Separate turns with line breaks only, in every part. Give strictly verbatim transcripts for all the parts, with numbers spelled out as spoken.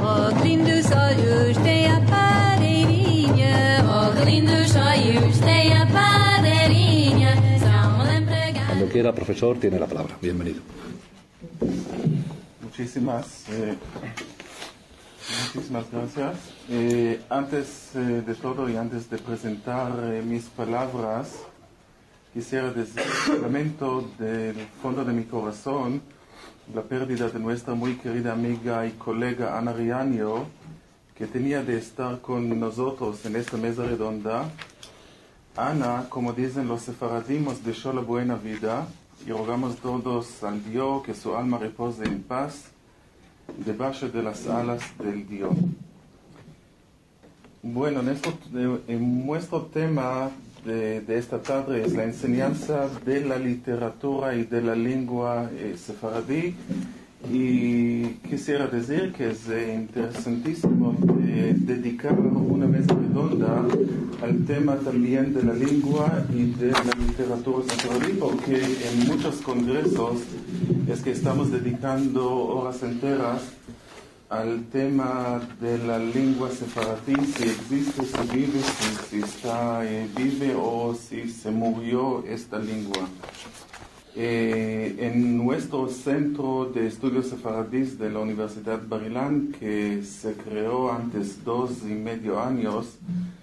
Ó, que lindos olhos tem a padeirinha. Ó, que lindos olhos tem a padeirinha. São uma empregada.
Cuando quiera, profesor, tiene la palabra. Bienvenido.
Muchísimas, eh, muchísimas gracias. Eh, antes eh, de todo y antes de presentar eh, mis palabras, quisiera decir, lamento del fondo de mi corazón la pérdida de nuestra muy querida amiga y colega Ana Riaño, que tenía de estar con nosotros en esta mesa redonda. Ana, como dicen los sefaradim, nos dejó la buena vida y rogamos todos al Dios que su alma repose en paz debajo de las alas del Dios. Bueno, nuestro, en nuestro tema de, de esta tarde es la enseñanza de la literatura y de la lengua eh, sefaradí, y quisiera decir que es eh, interesantísimo eh, dedicar una mesa redonda al tema también de la lengua y de la literatura sefaradí, porque en muchos congresos es que estamos dedicando horas enteras al tema de la lengua sefaradí, si existe, si vive, si, si está eh, vive o si se murió esta lengua. Eh, en nuestro centro de estudios sefaradís de la Universidad Bar-Ilan, que se creó antes dos y medio años,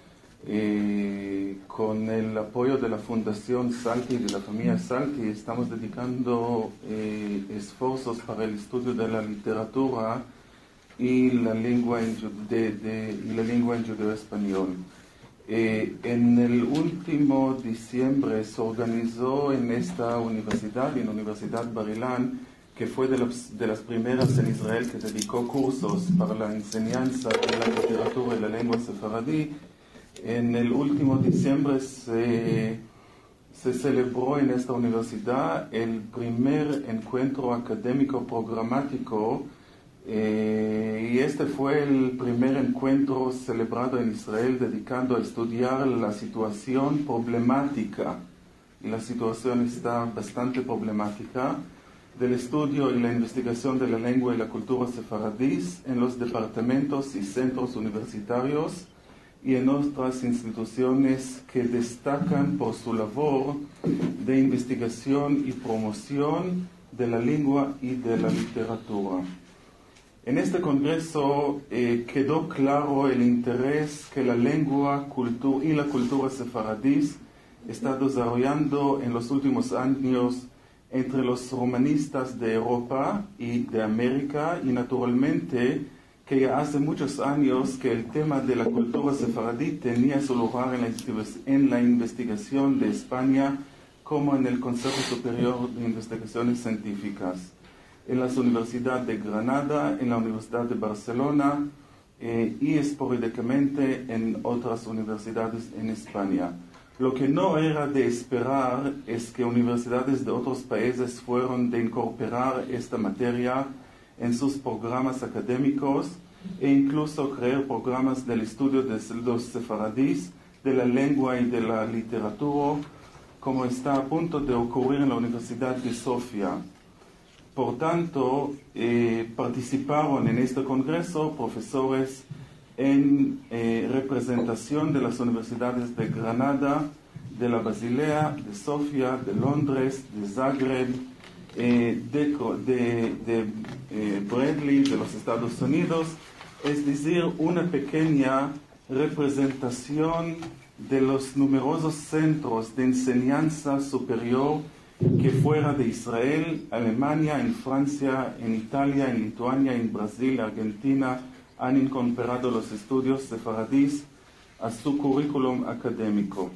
eh, con el apoyo de la Fundación Salti y de la familia Salti, estamos dedicando eh, esfuerzos para el estudio de la literatura y la lengua en, de, de, y la lengua en judeo-español. Eh, en el último diciembre se organizó en esta universidad, en la Universidad Bar-Ilan, que fue de, los, de las primeras en Israel que dedicó cursos para la enseñanza de la literatura y la lengua sefaradí. En el último diciembre se, se celebró en esta universidad el primer encuentro académico programático. Eh, y este fue el primer encuentro celebrado en Israel dedicado a estudiar la situación problemática, y la situación está bastante problemática, del estudio y la investigación de la lengua y la cultura sefaradís en los departamentos y centros universitarios y en otras instituciones que destacan por su labor de investigación y promoción de la lengua y de la literatura. En este congreso eh, quedó claro el interés que la lengua cultu- y la cultura sefaradís está desarrollando en los últimos años entre los romanistas de Europa y de América, y naturalmente que ya hace muchos años que el tema de la cultura sefaradí tenía su lugar en la, en la investigación de España, como en el Consejo Superior de Investigaciones Científicas, en las universidades de Granada, en la Universidad de Barcelona eh, y esporádicamente en otras universidades en España. Lo que no era de esperar es que universidades de otros países fueron de incorporar esta materia en sus programas académicos e incluso crear programas del estudio de los sefaradís, de la lengua y de la literatura, como está a punto de ocurrir en la Universidad de Sofía. Por tanto, eh, participaron en este congreso profesores en eh, representación de las universidades de Granada, de la Basilea, de Sofía, de Londres, de Zagreb, eh, de, de, de eh, Bradley, de los Estados Unidos, es decir, una pequeña representación de los numerosos centros de enseñanza superior que fuera de Israel, Alemania, en Francia, en Italia, en Lituania, en Brasil, Argentina, han incorporado los estudios sefaradís a su currículum académico.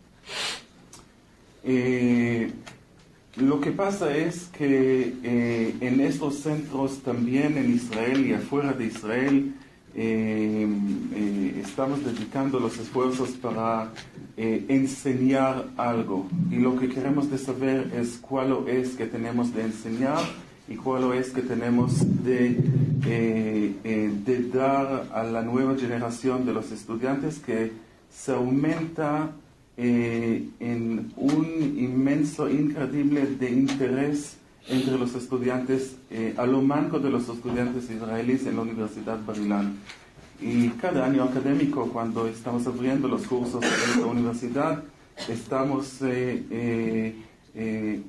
Eh, lo que pasa es que eh, en estos centros también en Israel y afuera de Israel eh, eh, estamos dedicando los esfuerzos para eh, enseñar algo, y lo que queremos de saber es cuál es que tenemos de enseñar y cuál es que tenemos de, eh, eh, de dar a la nueva generación de los estudiantes, que se aumenta eh, en un inmenso, increíble de interés entre los estudiantes, eh, a lo manco de los estudiantes israelíes en la Universidad Bar-Ilan. Y cada año académico, cuando estamos abriendo los cursos en esta universidad, estamos, eh, eh, eh,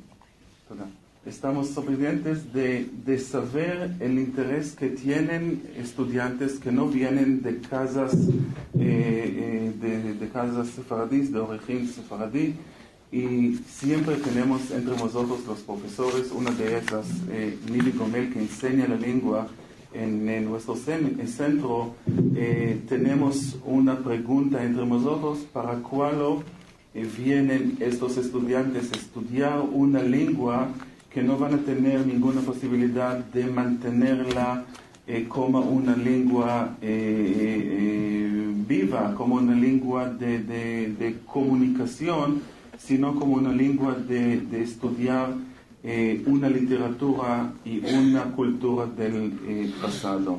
estamos sorprendentes de, de saber el interés que tienen estudiantes que no vienen de casas, eh, eh, de, de casas sefaradís, de origen sefaradí, y siempre tenemos entre nosotros los profesores, una de esas, eh, Mili Gomel, que enseña la lengua en, en nuestro centro. Eh, tenemos una pregunta entre nosotros: ¿para cuándo eh, vienen estos estudiantes a estudiar una lengua que no van a tener ninguna posibilidad de mantenerla eh, como una lengua eh, eh, viva, como una lengua de, de, de comunicación, sino como una lengua de, de estudiar eh, una literatura y una cultura del eh, pasado?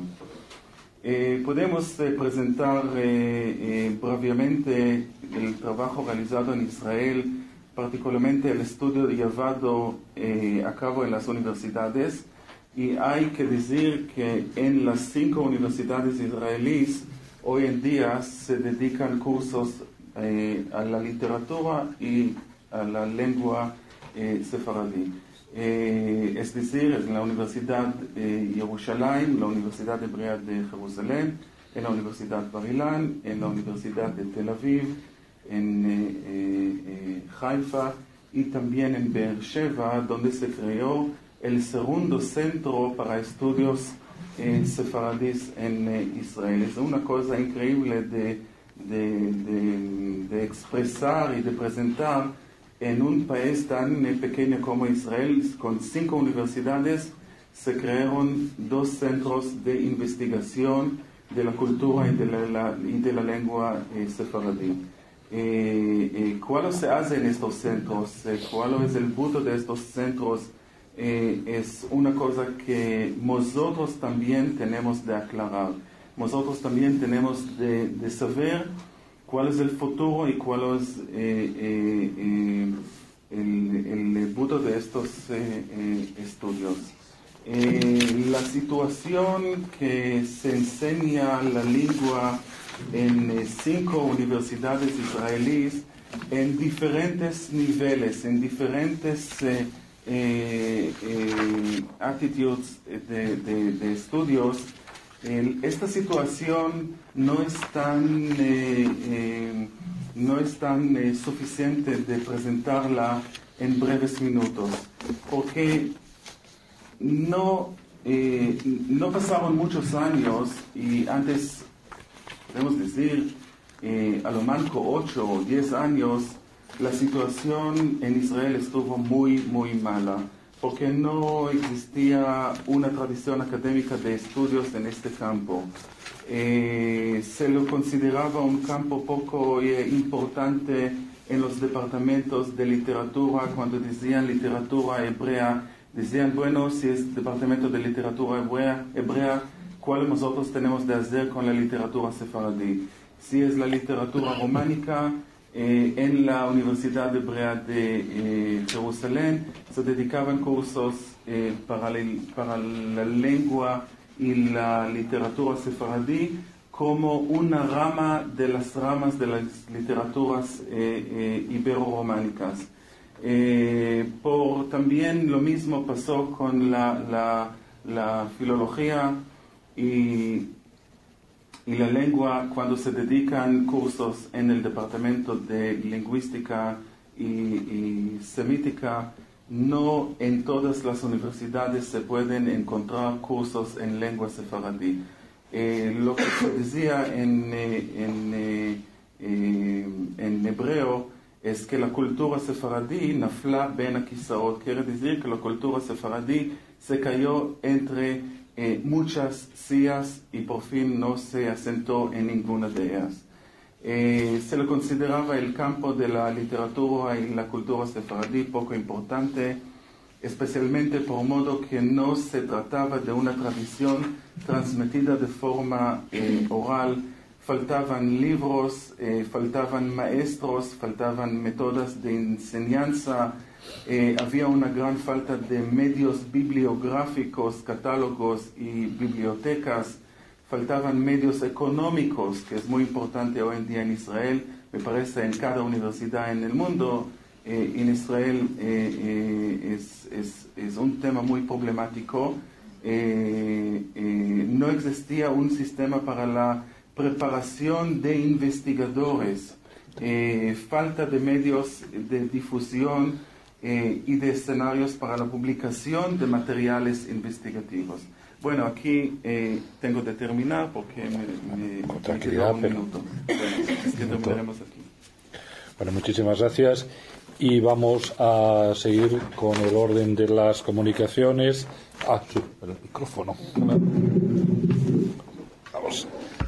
Eh, podemos eh, presentar eh, eh, brevemente el trabajo realizado en Israel, particularmente el estudio llevado eh, a cabo en las universidades, y hay que decir que en las cinco universidades israelíes hoy en día se dedican cursos eh, a la literatura y a la lengua eh, sefaradí. Eh, es decir, en la Universidad de Jerusalén, la Universidad Hebrea de Jerusalén, en la Universidad Bar-Ilan, en la Universidad de Tel Aviv, en eh, eh, Haifa y también en Beersheba, donde se creó el segundo centro para estudios eh, sefaradís en eh, Israel. Es una cosa increíble de, de, de, de expresar y de presentar en un país tan eh, pequeño como Israel. Con cinco universidades se crearon dos centros de investigación de la cultura y de la, la, y de la lengua eh, sefaradí. Eh, eh, ¿Cuál se hace en estos centros? Eh, ¿Cuál es el punto de estos centros? Eh, es una cosa que nosotros también tenemos de aclarar. Nosotros también tenemos de, de saber cuál es el futuro y cuál es eh, eh, eh, el, el punto de estos eh, eh, estudios. Eh, la situación que se enseña la lengua en eh, cinco universidades israelíes en diferentes niveles, en diferentes eh, eh, eh, actitudes de, de, de estudios. Eh, esta situación no es tan, eh, eh, no es tan eh, suficiente de presentarla en breves minutos, porque no, eh, no pasaron muchos años y antes, podemos decir, eh, a lo manco ocho o diez años, la situación en Israel estuvo muy, muy mala, porque no existía una tradición académica de estudios en este campo. Eh, se lo consideraba un campo poco eh, importante en los departamentos de literatura. Cuando decían literatura hebrea, decían, bueno, si es departamento de literatura hebrea, hebrea ¿cuál nosotros tenemos de hacer con la literatura sefaradí? Si es la literatura románica, eh, en la Universidad Hebrea de eh, Jerusalén se dedicaban cursos eh, para, la, para la lengua y la literatura sefaradí como una rama de las ramas de las literaturas eh, eh, ibero-románicas. Eh, por, también lo mismo pasó con la, la, la filología y, y la lengua cuando se dedican cursos en el departamento de lingüística y, y semítica. No en todas las universidades se pueden encontrar cursos en lengua sefaradí. Eh, lo que se decía en, eh, en, eh, eh, en hebreo es que la cultura sefaradí nafla ben akisaot, quiere decir que la cultura sefaradí se cayó entre eh, muchas sillas y por fin no se asentó en ninguna de ellas. Eh, se le consideraba el campo de la literatura y la cultura sefaradí poco importante, especialmente por modo que no se trataba de una tradición transmitida de forma eh, oral. Faltaban libros, eh, faltaban maestros, faltaban métodos de enseñanza Eh, había una gran falta de medios bibliográficos, catálogos y bibliotecas. Faltaban medios económicos, que es muy importante hoy en día en Israel, me parece en cada universidad en el mundo. Eh, en Israel eh, eh, es, es, es un tema muy problemático. Eh, eh, no existía un sistema para la preparación de investigadores, eh, falta de medios de difusión eh, y de escenarios para la publicación de materiales investigativos. Bueno, aquí eh, tengo que terminar porque me, me, me queda un
pero...
minuto. Bueno, es que terminaremos aquí.
Bueno, muchísimas gracias. Y vamos a seguir con el orden de las comunicaciones. Ah, sí, el micrófono. Vamos.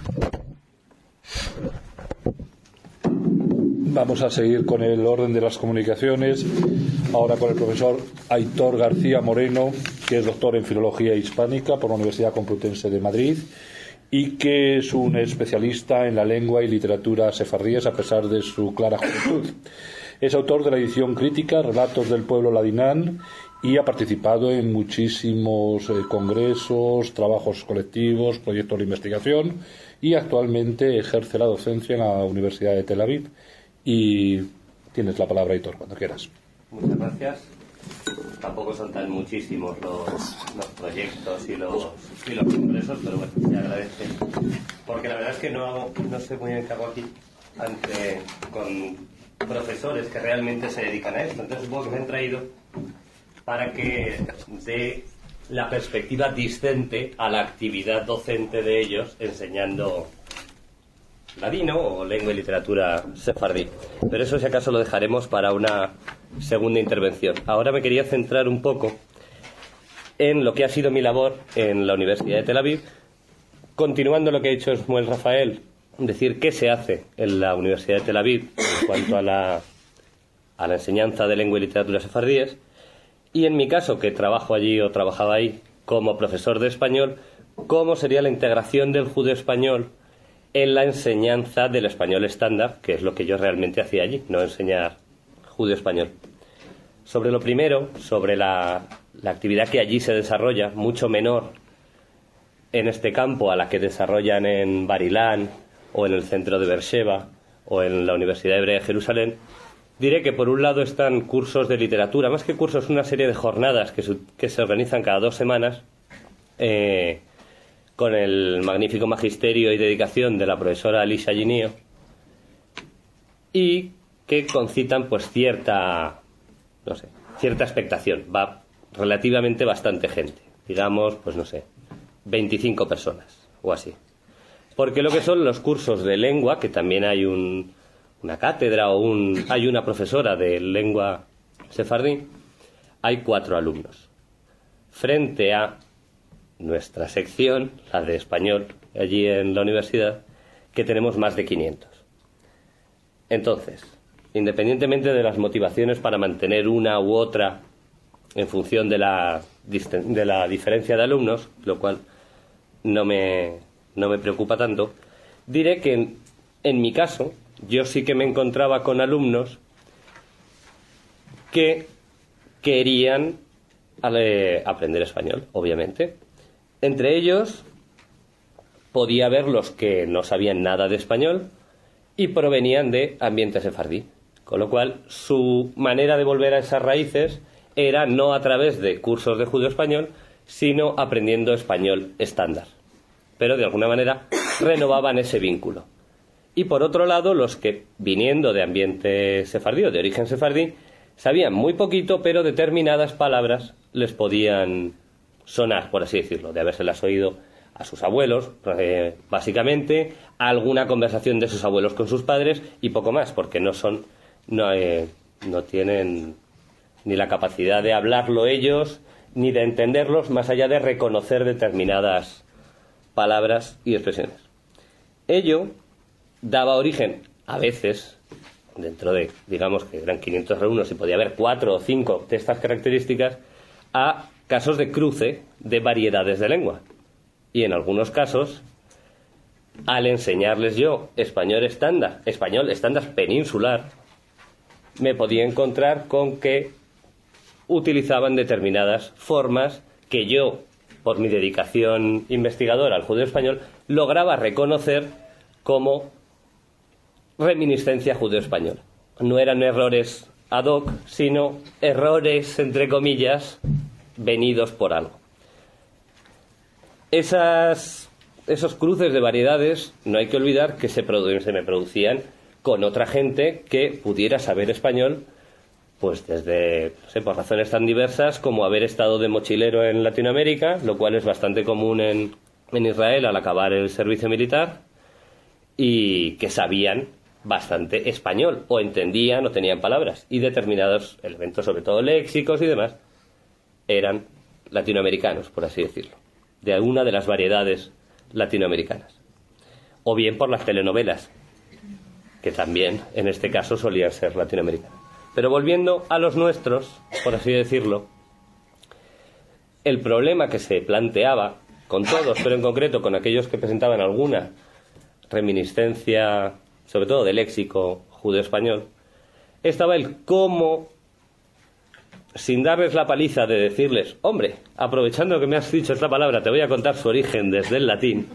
Vamos a seguir con el orden de las comunicaciones. Ahora con el profesor Aitor García Moreno, que es doctor en Filología Hispánica por la Universidad Complutense de Madrid y que es un especialista en la lengua y literatura sefardíes a pesar de su clara juventud. Es autor de la edición crítica Relatos del Pueblo Ladinán y ha participado en muchísimos eh, congresos, trabajos colectivos, proyectos de investigación y actualmente ejerce la docencia en la Universidad de Tel Aviv. Y tienes la palabra, Aitor, cuando quieras.
Muchas gracias. Tampoco son tan muchísimos los, los proyectos y los, y los congresos, pero bueno, se agradece. Porque la verdad es que no, no sé muy bien qué hago aquí ante, con profesores que realmente se dedican a esto. Entonces supongo que me han traído para que dé la perspectiva discente a la actividad docente de ellos enseñando ladino o lengua y literatura sefardí. Pero eso, si acaso, lo dejaremos para una segunda intervención. Ahora me quería centrar un poco en lo que ha sido mi labor en la Universidad de Tel Aviv, continuando lo que ha dicho Shmuel Rafael, decir qué se hace en la Universidad de Tel Aviv en cuanto a la, a la enseñanza de lengua y literatura sefardíes, y en mi caso, que trabajo allí o trabajaba ahí como profesor de español, cómo sería la integración del judeo español en la enseñanza del español estándar, que es lo que yo realmente hacía allí, no enseñar judeo español. Sobre lo primero, sobre la, la actividad que allí se desarrolla, mucho menor en este campo a la que desarrollan en Bar-Ilán o en el centro de Beersheba o en la Universidad Hebrea de Jerusalén, diré que por un lado están cursos de literatura, más que cursos, una serie de jornadas que se, que se organizan cada dos semanas, eh, con el magnífico magisterio y dedicación de la profesora Alicia Ginio, y que concitan pues cierta, no sé, cierta expectación. Va relativamente bastante gente, digamos, pues no sé, veinticinco personas o así. Porque lo que son los cursos de lengua, que también hay un, una cátedra o un, hay una profesora de lengua sefardí, hay cuatro alumnos. Frente a nuestra sección, la de español, allí en la universidad, que tenemos más de quinientos. Entonces, independientemente de las motivaciones para mantener una u otra en función de la, de la diferencia de alumnos, lo cual no me, no me preocupa tanto, diré que en, en mi caso, yo sí que me encontraba con alumnos que querían eh, aprender español, obviamente. Entre ellos podía haber los que no sabían nada de español y provenían de ambiente sefardí, con lo cual su manera de volver a esas raíces era no a través de cursos de judeo español, sino aprendiendo español estándar. Pero de alguna manera renovaban ese vínculo. Y por otro lado, los que viniendo de ambiente sefardí o de origen sefardí sabían muy poquito, pero determinadas palabras les podían sonar, por así decirlo, de habérselas oído a sus abuelos, eh, básicamente, a alguna conversación de sus abuelos con sus padres y poco más, porque no son, no, eh, no tienen ni la capacidad de hablarlo ellos, ni de entenderlos, más allá de reconocer determinadas palabras y expresiones. Ello daba origen, a veces, dentro de, digamos que eran quinientos alumnos y podía haber cuatro o cinco de estas características, a casos de cruce de variedades de lengua. Y en algunos casos, al enseñarles yo español estándar, español estándar peninsular, me podía encontrar con que utilizaban determinadas formas que yo, por mi dedicación investigadora al judeo español, lograba reconocer como reminiscencia judeo-española. No eran errores ad hoc, sino errores, entre comillas, venidos por algo. Esas, esos cruces de variedades, no hay que olvidar que se, produ- se me producían con otra gente que pudiera saber español, pues desde, no sé, por razones tan diversas como haber estado de mochilero en Latinoamérica, lo cual es bastante común en, en Israel al acabar el servicio militar, y que sabían bastante español, o entendían o tenían palabras, y determinados elementos, sobre todo léxicos y demás, eran latinoamericanos, por así decirlo, de alguna de las variedades latinoamericanas. O bien por las telenovelas, que también en este caso solían ser latinoamericanas. Pero volviendo a los nuestros, por así decirlo, el problema que se planteaba con todos, pero en concreto con aquellos que presentaban alguna reminiscencia, sobre todo de léxico judeo-español, estaba el cómo, sin darles la paliza de decirles, hombre, aprovechando que me has dicho esta palabra, te voy a contar su origen desde el latín,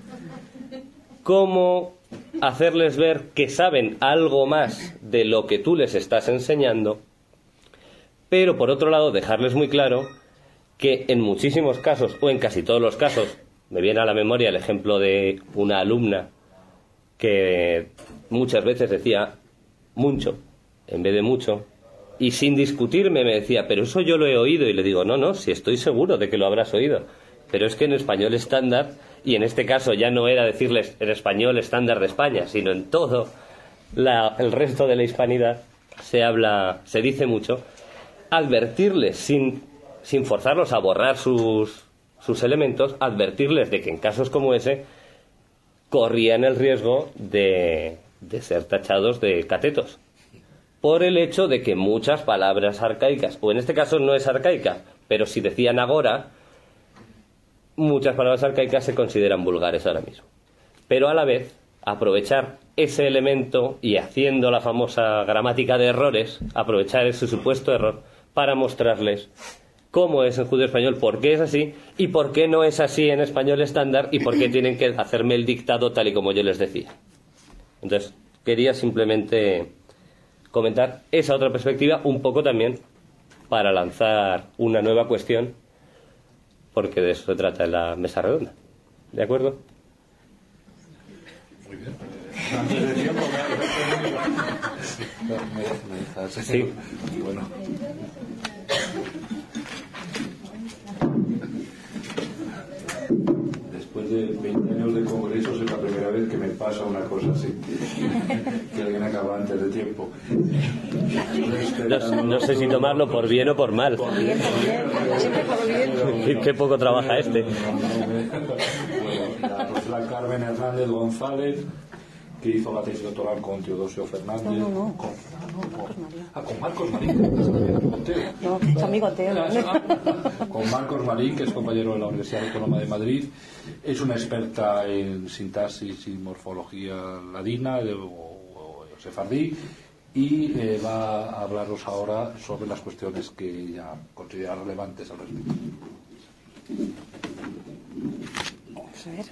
cómo hacerles ver que saben algo más de lo que tú les estás enseñando, pero por otro lado dejarles muy claro que en muchísimos casos, o en casi todos los casos, me viene a la memoria el ejemplo de una alumna que muchas veces decía mucho en vez de mucho, y sin discutirme me decía, pero eso yo lo he oído, y le digo, no, no, si estoy seguro de que lo habrás oído, pero es que en español estándar, y en este caso ya no era decirles en español estándar de España, sino en todo la, el resto de la hispanidad se habla, se dice mucho, advertirles sin, sin forzarlos a borrar sus, sus elementos, advertirles de que en casos como ese corrían el riesgo de, de ser tachados de catetos, por el hecho de que muchas palabras arcaicas, o en este caso no es arcaica, pero si decían agora, muchas palabras arcaicas se consideran vulgares ahora mismo. Pero a la vez, aprovechar ese elemento y haciendo la famosa gramática de errores, aprovechar ese supuesto error para mostrarles cómo es en judeo español, por qué es así y por qué no es así en español estándar y por qué tienen que hacerme el dictado tal y como yo les decía. Entonces, quería simplemente comentar esa otra perspectiva, un poco también para lanzar una nueva cuestión, porque de eso se trata en la mesa redonda. ¿De acuerdo?
Muy bien.
Sí.
Bueno. Después de veinte años de congresos es la primera vez que me pasa una cosa así, que alguien acaba antes de tiempo.
No, no sé si tomarlo por bien o por mal.
Por bien, por bien. Siempre por bien.
Qué poco trabaja este.
Bueno, la profesora Carmen Hernández González, que hizo la tesis doctoral con Teodosio Fernández.
No, no, no.
Con,
No, Marcos María.
Ah, con Marcos Marín. Con Teo.
No, es amigo Teo.
Con Marcos Marín, que es compañero de la Universidad Autónoma de Madrid. Es una experta en sintaxis y morfología ladina de, o, o sefardí, y eh, va a hablaros ahora sobre las cuestiones que ella considera relevantes al respecto.
Vamos a ver.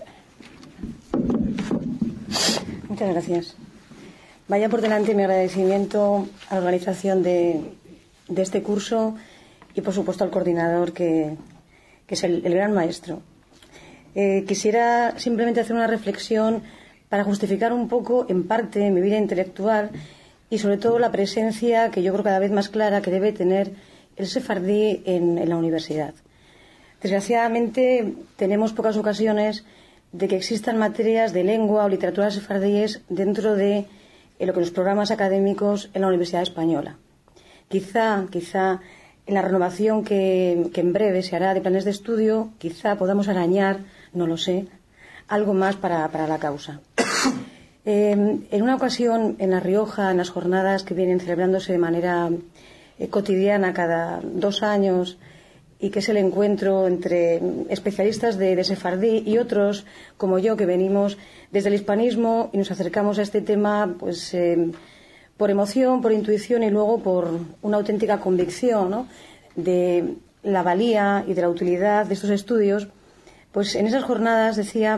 Muchas gracias. Vaya por delante mi agradecimiento a la organización de, de este curso y, por supuesto, al coordinador, que, que es el, el gran maestro. Eh, quisiera simplemente hacer una reflexión para justificar un poco, en parte, mi vida intelectual y, sobre todo, la presencia que yo creo cada vez más clara que debe tener el sefardí en, en la universidad. Desgraciadamente, tenemos pocas ocasiones de que existan materias de lengua o literatura sefardíes dentro de en lo que los programas académicos en la Universidad Española. Quizá, quizá en la renovación que, que en breve se hará de planes de estudio, quizá podamos arañar, no lo sé, algo más para, para la causa. Eh, en una ocasión, en La Rioja, en las jornadas que vienen celebrándose de manera eh, cotidiana cada dos años, y que es el encuentro entre especialistas de, de sefardí y otros como yo, que venimos desde el hispanismo y nos acercamos a este tema pues eh, por emoción, por intuición y luego por una auténtica convicción, ¿no? de la valía y de la utilidad de estos estudios, pues en esas jornadas, decía,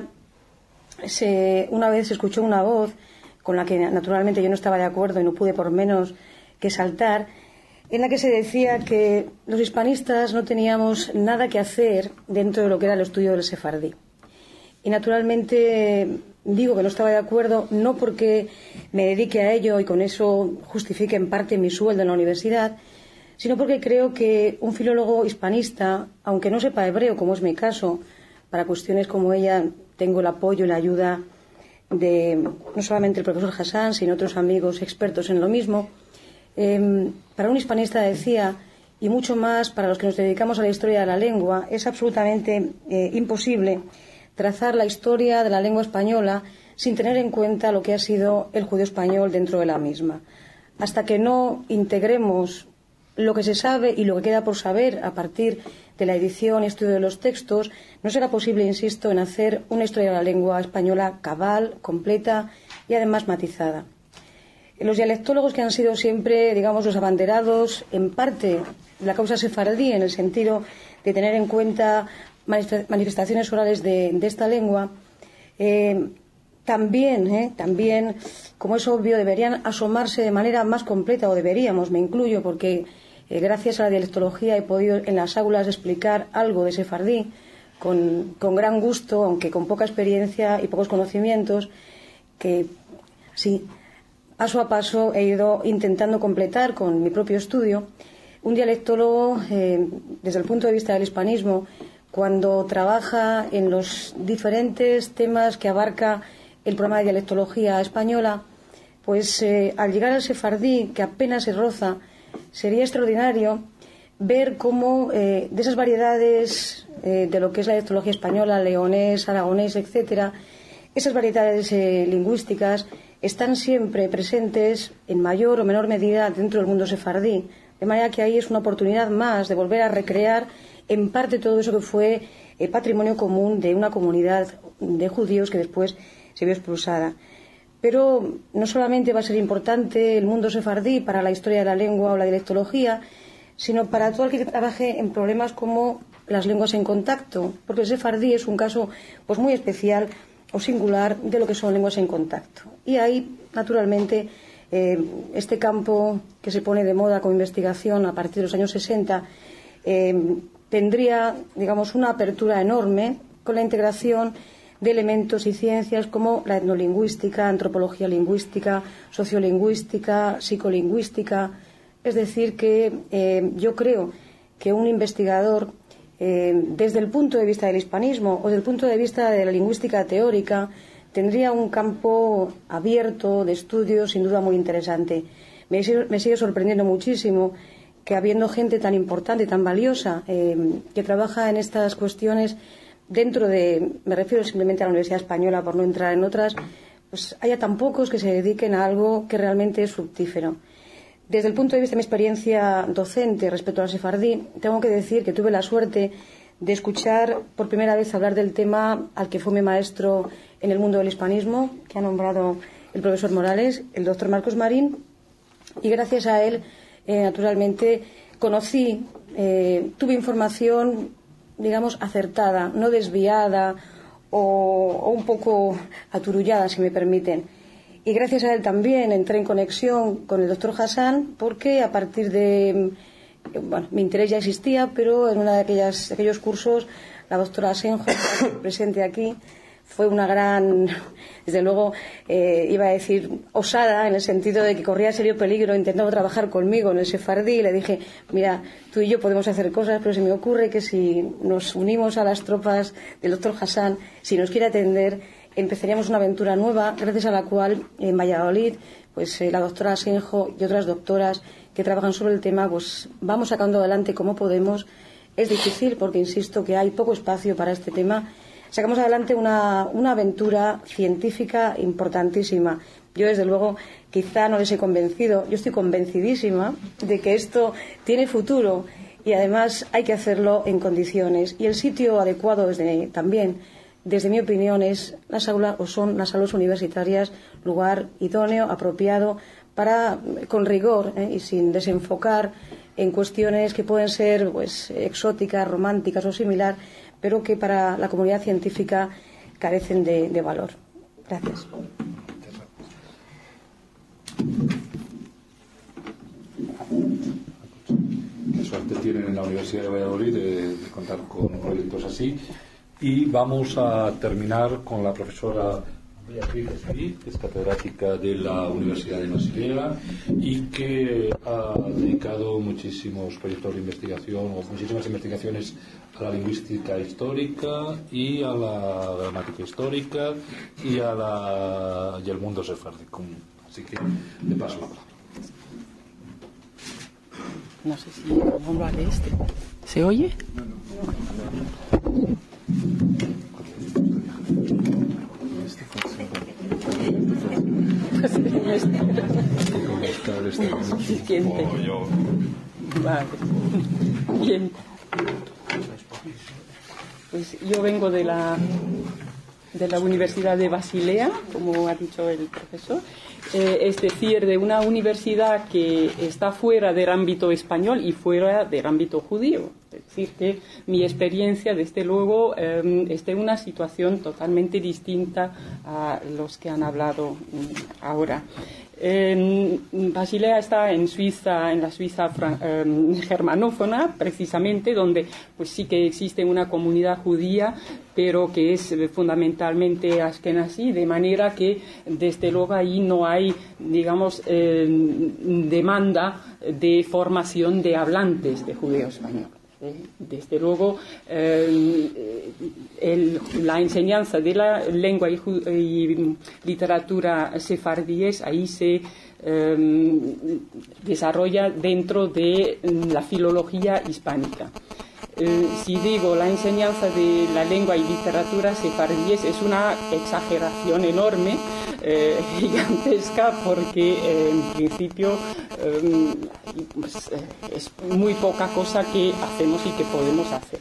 se, una vez se escuchó una voz con la que naturalmente yo no estaba de acuerdo y no pude por menos que saltar, en la que se decía que los hispanistas no teníamos nada que hacer dentro de lo que era el estudio del sefardí. Y naturalmente digo que no estaba de acuerdo, no porque me dedique a ello y con eso justifique en parte mi sueldo en la universidad, sino porque creo que un filólogo hispanista, aunque no sepa hebreo, como es mi caso, para cuestiones como ella tengo el apoyo y la ayuda de no solamente el profesor Hassan, sino otros amigos expertos en lo mismo. Eh, para un hispanista, decía, y mucho más para los que nos dedicamos a la historia de la lengua, es absolutamente eh, imposible trazar la historia de la lengua española sin tener en cuenta lo que ha sido el judío español dentro de la misma. Hasta que no integremos lo que se sabe y lo que queda por saber a partir de la edición y estudio de los textos, no será posible, insisto, en hacer una historia de la lengua española cabal, completa y además matizada. Los dialectólogos, que han sido siempre, digamos, los abanderados, en parte, de la causa sefardí, en el sentido de tener en cuenta manifestaciones orales de, de esta lengua, eh, también, eh, también, como es obvio, deberían asomarse de manera más completa, o deberíamos, me incluyo, porque eh, gracias a la dialectología he podido en las aulas explicar algo de sefardí con, con gran gusto, aunque con poca experiencia y pocos conocimientos, que sí, paso a paso he ido intentando completar con mi propio estudio. Un dialectólogo, eh, desde el punto de vista del hispanismo, cuando trabaja en los diferentes temas que abarca el programa de dialectología española, pues eh, al llegar al sefardí, que apenas se roza, sería extraordinario ver cómo eh, de esas variedades eh, de lo que es la dialectología española, leonés, aragonés, etcétera, esas variedades eh, lingüísticas están siempre presentes en mayor o menor medida dentro del mundo sefardí, de manera que ahí es una oportunidad más de volver a recrear en parte todo eso que fue eh, patrimonio común de una comunidad de judíos que después se vio expulsada. Pero no solamente va a ser importante el mundo sefardí para la historia de la lengua o la dialectología, sino para todo el que trabaje en problemas como las lenguas en contacto, porque el sefardí es un caso pues muy especial o singular de lo que son lenguas en contacto. Y ahí, naturalmente, eh, este campo que se pone de moda como investigación a partir de los años sesenta eh, tendría, digamos, una apertura enorme con la integración de elementos y ciencias como la etnolingüística, antropología lingüística, sociolingüística, psicolingüística. Es decir, que eh, yo creo que un investigador, eh, desde el punto de vista del hispanismo o desde el punto de vista de la lingüística teórica, tendría un campo abierto de estudio sin duda muy interesante. Me, me sigue sorprendiendo muchísimo que, habiendo gente tan importante, tan valiosa, eh, que trabaja en estas cuestiones dentro de, me refiero simplemente a la Universidad Española por no entrar en otras, pues haya tan pocos que se dediquen a algo que realmente es fructífero. Desde el punto de vista de mi experiencia docente respecto al sefardí, tengo que decir que tuve la suerte de escuchar por primera vez hablar del tema al que fue mi maestro en el mundo del hispanismo, que ha nombrado el profesor Morales, el doctor Marcos Marín, y gracias a él, eh, naturalmente, conocí, eh, tuve información, digamos, acertada, no desviada o, o un poco aturullada, si me permiten. Y gracias a él también entré en conexión con el doctor Hassan, porque a partir de, bueno, mi interés ya existía, pero en uno de, aquellas, de aquellos cursos, la doctora Asenjo, presente aquí, fue una gran, desde luego, eh, iba a decir, osada, en el sentido de que corría serio peligro intentando trabajar conmigo en el sefardí, y le dije, mira, tú y yo podemos hacer cosas, pero se me ocurre que si nos unimos a las tropas del doctor Hassan, si nos quiere atender, empezaríamos una aventura nueva, gracias a la cual en Valladolid, pues eh, la doctora Asenjo y otras doctoras que trabajan sobre el tema, pues vamos sacando adelante como podemos. Es difícil porque insisto que hay poco espacio para este tema. Sacamos adelante una, una aventura científica importantísima. Yo, desde luego, quizá no les he convencido. Yo estoy convencidísima de que esto tiene futuro y, además, hay que hacerlo en condiciones. Y el sitio adecuado desde, también, desde mi opinión, es las aulas o son las aulas universitarias, lugar idóneo, apropiado, para, con rigor eh, y sin desenfocar en cuestiones que pueden ser pues exóticas, románticas o similar, pero que para la comunidad científica carecen de, de valor. Gracias.
Qué suerte tienen en la Universidad de Valladolid de, de contar con proyectos así. Y vamos a terminar con la profesora Beatriz Esquí, que es catedrática de la Universidad de Basilea y que ha dedicado muchísimos proyectos de investigación o muchísimas investigaciones a la lingüística histórica y a la gramática histórica y, a la, y al mundo sefardí. Así que le paso la palabra.
No sé si no lo haré este. ¿Se oye? No, no. Suficiente. Vale. Bien. Pues yo vengo de la de la Universidad de Basilea, como ha dicho el profesor, eh, es decir, de una universidad que está fuera del ámbito español y fuera del ámbito judío. Es decir, que mi experiencia, desde luego, eh, es de una situación totalmente distinta a los que han hablado um, ahora. Eh, Basilea está en Suiza, en la Suiza eh, germanófona, precisamente, donde pues sí que existe una comunidad judía, pero que es eh, fundamentalmente askenazí, de manera que desde luego ahí no hay, digamos, eh, demanda de formación de hablantes de judeo español. Desde luego, eh, el, la enseñanza de la lengua y, y literatura sefardíes ahí se eh, desarrolla dentro de la filología hispánica. Eh, si digo la enseñanza de la lengua y literatura sefardíes es una exageración enorme, eh, gigantesca, porque eh, en principio eh, pues, eh, es muy poca cosa que hacemos y que podemos hacer.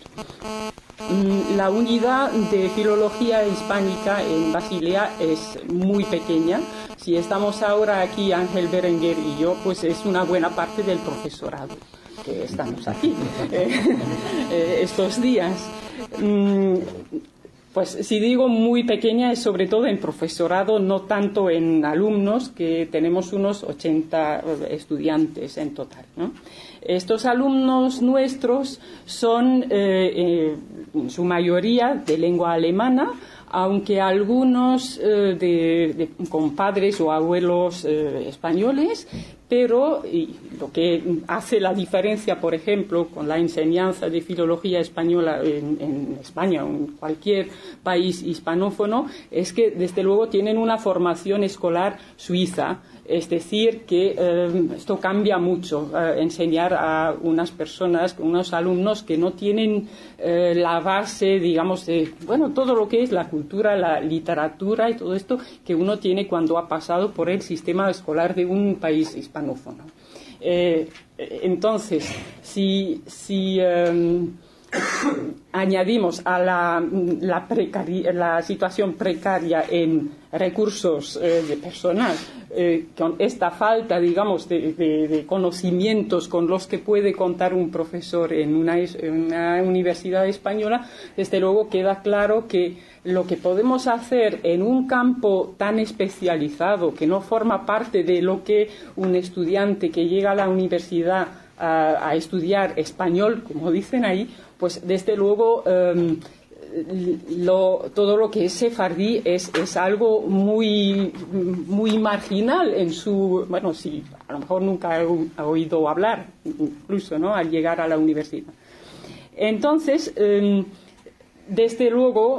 La unidad de filología hispánica en Basilea es muy pequeña. Si estamos ahora aquí, Ángel Berenguer y yo, pues es una buena parte del profesorado que estamos aquí eh, eh, estos días. Mm, Pues si digo muy pequeña es sobre todo en profesorado, no tanto en alumnos, que tenemos unos ochenta estudiantes en total, ¿no? Estos alumnos nuestros son eh, eh, en su mayoría de lengua alemana, aunque algunos eh, de, de, con padres o abuelos eh, españoles, pero y lo que hace la diferencia, por ejemplo, con la enseñanza de filología española en, en España o en cualquier país hispanófono, es que desde luego tienen una formación escolar suiza. Es decir, que eh, esto cambia mucho, eh, enseñar a unas personas, unos alumnos que no tienen eh, la base, digamos, de, bueno, todo lo que es la cultura, la literatura y todo esto que uno tiene cuando ha pasado por el sistema escolar de un país hispanófono. Eh, entonces, si, si eh, añadimos a la, la, precari- la situación precaria en recursos eh, de personal, eh, con esta falta, digamos, de, de, de conocimientos con los que puede contar un profesor en una, en una universidad española, desde luego queda claro que lo que podemos hacer en un campo tan especializado, que no forma parte de lo que un estudiante que llega a la universidad a, a estudiar español, como dicen ahí, pues desde luego eh, lo, todo lo que es sefardí es, es algo muy, muy marginal en su, bueno, sí, a lo mejor nunca he oído hablar, incluso, ¿no?, al llegar a la universidad. Entonces, eh, desde luego,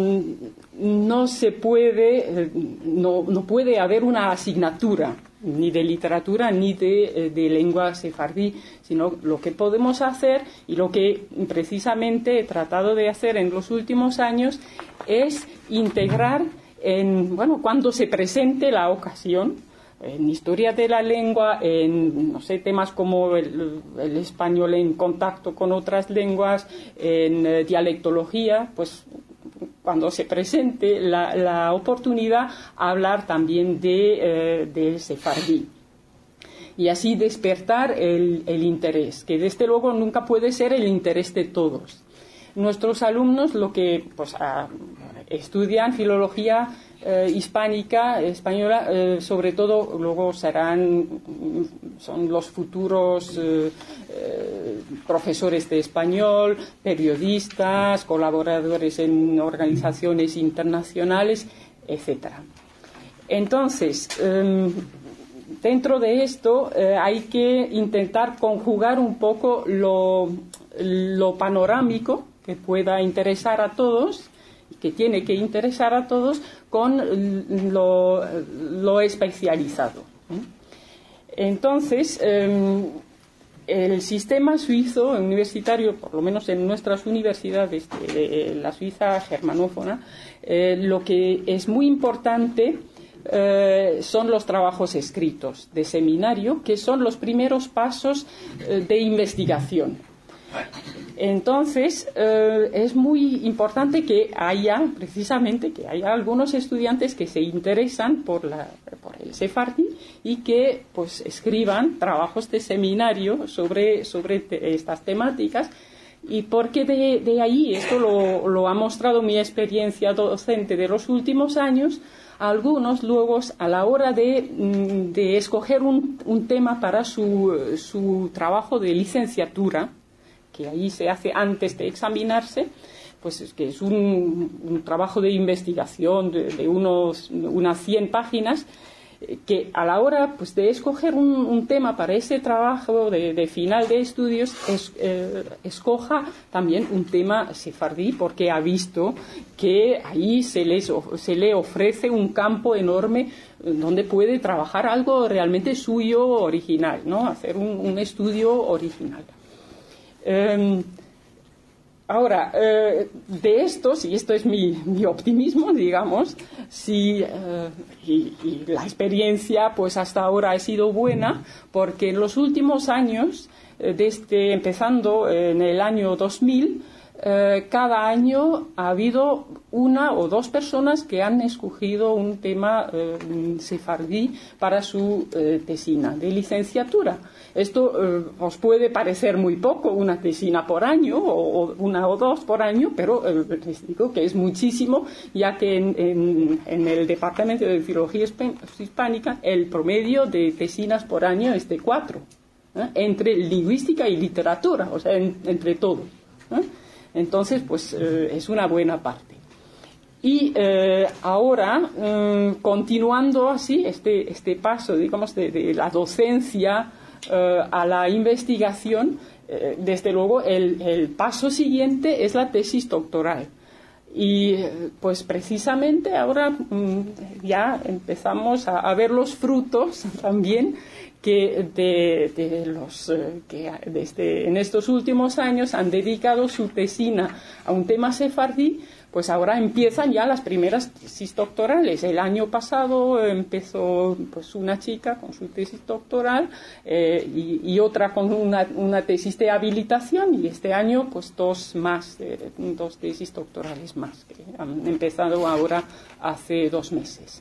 no se puede, no, no puede haber una asignatura ni de literatura ni de, de lengua sefardí, sino lo que podemos hacer y lo que precisamente he tratado de hacer en los últimos años es integrar, en, bueno, cuando se presente la ocasión, en historia de la lengua, en, no sé, temas como el, el español en contacto con otras lenguas, en eh, dialectología, pues cuando se presente la, la oportunidad, hablar también de, eh, de sefardí. y así despertar el, el interés, que desde luego nunca puede ser el interés de todos. Nuestros alumnos lo que pues, a, estudian filología eh, hispánica, española, eh, sobre todo luego serán son los futuros eh, eh, profesores de español, periodistas, colaboradores en organizaciones internacionales, etcétera. Entonces, eh, dentro de esto eh, hay que intentar conjugar un poco lo, lo panorámico que pueda interesar a todos, que tiene que interesar a todos, con lo, lo especializado. Entonces, eh, el sistema suizo universitario, por lo menos en nuestras universidades de la Suiza germanófona, eh, lo que es muy importante eh, son los trabajos escritos de seminario, que son los primeros pasos eh, de investigación. Entonces, eh, es muy importante que haya, precisamente, que haya algunos estudiantes que se interesan por, la, por el sefardí y que, pues, escriban trabajos de seminario sobre, sobre te, estas temáticas. Y porque de, de ahí, esto lo, lo ha mostrado mi experiencia docente de los últimos años, algunos luego, a la hora de, de escoger un, un tema para su, su trabajo de licenciatura, que ahí se hace antes de examinarse, pues es que es un, un trabajo de investigación de, de unos, unas cien páginas, que a la hora pues, de escoger un, un tema para ese trabajo de, de final de estudios, es, eh, escoja también un tema sefardí, porque ha visto que ahí se, les, se le ofrece un campo enorme donde puede trabajar algo realmente suyo, original, ¿no? Hacer un, un estudio original. Eh, ahora, eh, de estos, y esto es mi, mi optimismo, digamos, si, eh, y, y la experiencia pues hasta ahora ha sido buena, porque en los últimos años, eh, desde empezando en el año dos mil, eh, cada año ha habido una o dos personas que han escogido un tema eh, sefardí para su eh, tesina de licenciatura. Esto eh, os puede parecer muy poco, una tesina por año o, o una o dos por año, pero eh, les digo que es muchísimo, ya que en, en, en el Departamento de Filología Hispánica el promedio de tesinas por año es de cuatro, ¿eh? Entre lingüística y literatura, o sea, en, entre todo. ¿eh? Entonces, pues eh, es una buena parte. Y eh, ahora, eh, continuando así este, este paso, digamos, de, de la docencia eh, a la investigación, eh, desde luego el, el paso siguiente es la tesis doctoral. Y pues precisamente ahora mm, ya empezamos a, a ver los frutos también que de, de los eh, que desde en estos últimos años han dedicado su tesina a un tema sefardí. Pues ahora empiezan ya las primeras tesis doctorales. El año pasado empezó pues una chica con su tesis doctoral eh, y, y otra con una, una tesis de habilitación, y este año pues dos más, eh, dos tesis doctorales más que han empezado ahora hace dos meses.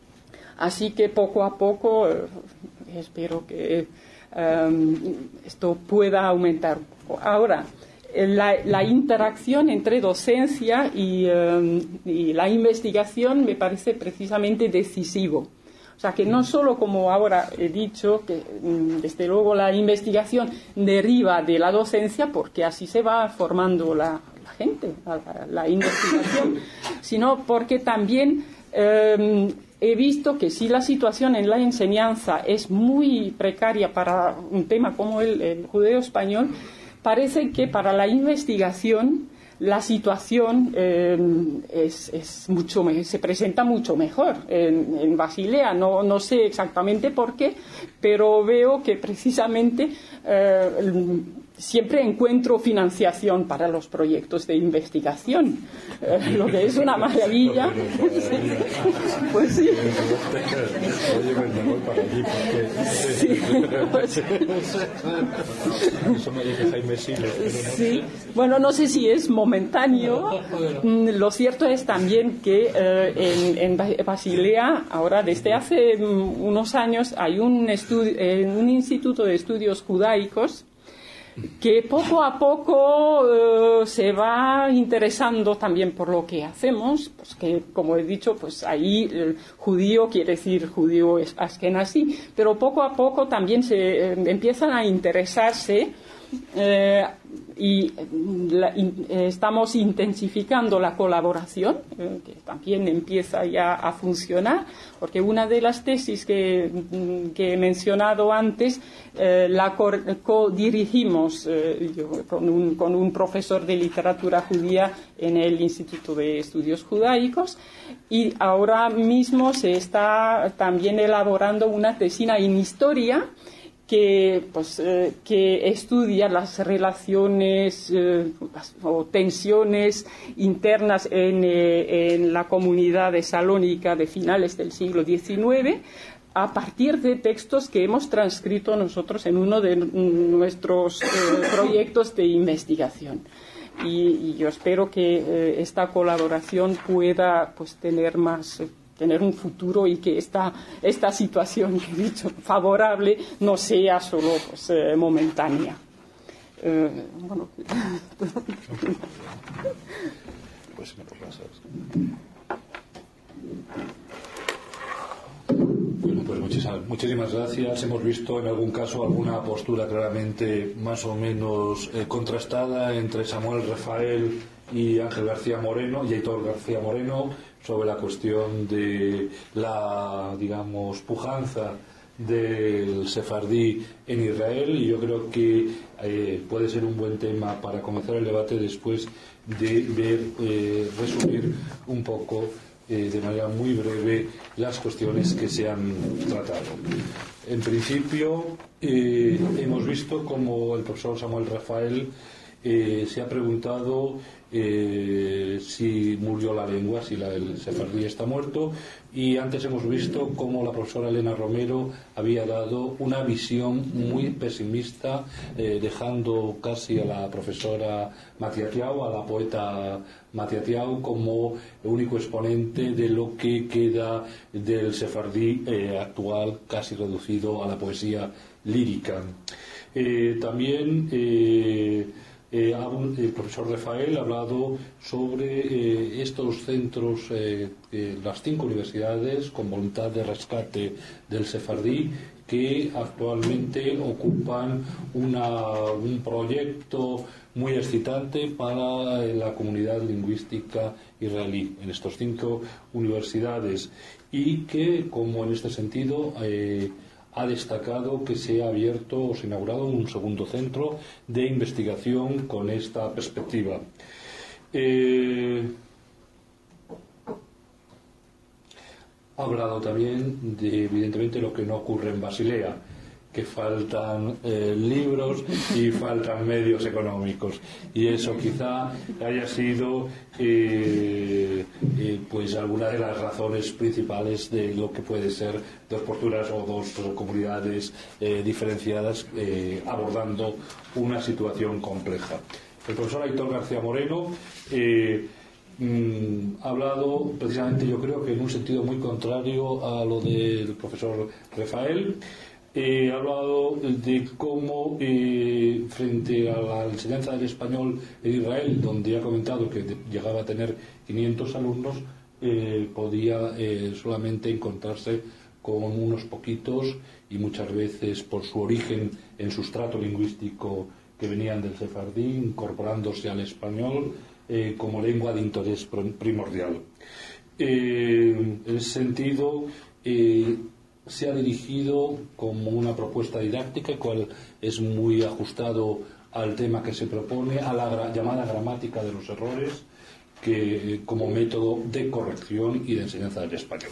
Así que poco a poco eh, espero que eh, esto pueda aumentar un poco. Ahora, La, la interacción entre docencia y, um, y la investigación me parece precisamente decisivo. O sea, que no solo, como ahora he dicho, que um, desde luego la investigación deriva de la docencia, porque así se va formando la, la gente, la, la investigación, sino porque también um, he visto que si la situación en la enseñanza es muy precaria para un tema como el, el judeo español, parece que para la investigación la situación eh, es, es mucho me- se presenta mucho mejor en, en Basilea. No, no sé exactamente por qué, pero veo que precisamente eh, siempre encuentro financiación para los proyectos de investigación, eh, lo que es una maravilla. Pues sí. Sí, pues,
eso me dice Jaime Siles.
sí. Bueno, no sé si es momentáneo. Lo cierto es también que eh, en, en Basilea, ahora desde hace unos años, hay un, estudio, eh, un instituto de estudios judaicos que poco a poco eh, se va interesando también por lo que hacemos, pues que, como he dicho, pues ahí el judío quiere decir judío askenazí, pero poco a poco también se eh, empiezan a interesarse eh, y la, in, eh, estamos intensificando la colaboración, eh, que también empieza ya a funcionar, porque una de las tesis que, que he mencionado antes eh, la co-dirigimos eh, yo, con, un, con un profesor de literatura judía en el Instituto de Estudios Judaicos, y ahora mismo se está también elaborando una tesina en historia que, pues, eh, que estudia las relaciones eh, o tensiones internas en, eh, en la comunidad de Salónica de finales del siglo diecinueve, a partir de textos que hemos transcrito nosotros en uno de nuestros eh, proyectos de investigación. Y, y yo espero que eh, esta colaboración pueda, pues, tener más... Eh, tener un futuro y que esta, esta situación que he dicho favorable no sea solo, pues, eh, momentánea. Eh, bueno.
Pues me lo pasas. Bueno, pues muchísimas, muchísimas gracias. Hemos visto en algún caso alguna postura claramente más o menos eh, contrastada entre Samuel Rafael y Ángel García Moreno y Aitor García Moreno sobre la cuestión de la, digamos, pujanza del sefardí en Israel, y yo creo que eh, puede ser un buen tema para comenzar el debate después de ver, eh, resumir un poco eh, de manera muy breve las cuestiones que se han tratado. En principio, eh, hemos visto como el profesor Samuel Rafael eh, se ha preguntado Eh, si murió la lengua, si la, el sefardí está muerto, y antes hemos visto cómo la profesora Elena Romero había dado una visión muy pesimista, eh, dejando casi a la profesora Matiatiao, a la poeta Matiatiao, como único exponente de lo que queda del sefardí eh, actual, casi reducido a la poesía lírica. Eh, también eh, Eh, el profesor Rafael ha hablado sobre eh, estos centros, eh, eh, las cinco universidades con voluntad de rescate del sefardí, que actualmente ocupan una, un proyecto muy excitante para la comunidad lingüística israelí en estas cinco universidades, y que, como en este sentido, eh, ha destacado que se ha abierto o se ha inaugurado un segundo centro de investigación con esta perspectiva. Eh, ha hablado también de, evidentemente, lo que no ocurre en Basilea, que faltan eh, libros y faltan medios económicos, y eso quizá haya sido eh, eh, pues alguna de las razones principales de lo que puede ser dos posturas o dos comunidades eh, diferenciadas eh, abordando una situación compleja. El profesor Aitor García Moreno eh, mm, ha hablado precisamente, yo creo que en un sentido muy contrario a lo del profesor Rafael. Eh, ha hablado de cómo, eh, frente a la enseñanza del español en Israel, donde ha comentado que de, llegaba a tener quinientos alumnos, eh, podía eh, solamente encontrarse con unos poquitos, y muchas veces por su origen en sustrato lingüístico que venían del sefardí, incorporándose al español eh, como lengua de interés primordial. Eh, en ese sentido, eh, se ha dirigido como una propuesta didáctica, cual es muy ajustado al tema que se propone, a la gra llamada gramática de los errores, que como método de corrección y de enseñanza del español.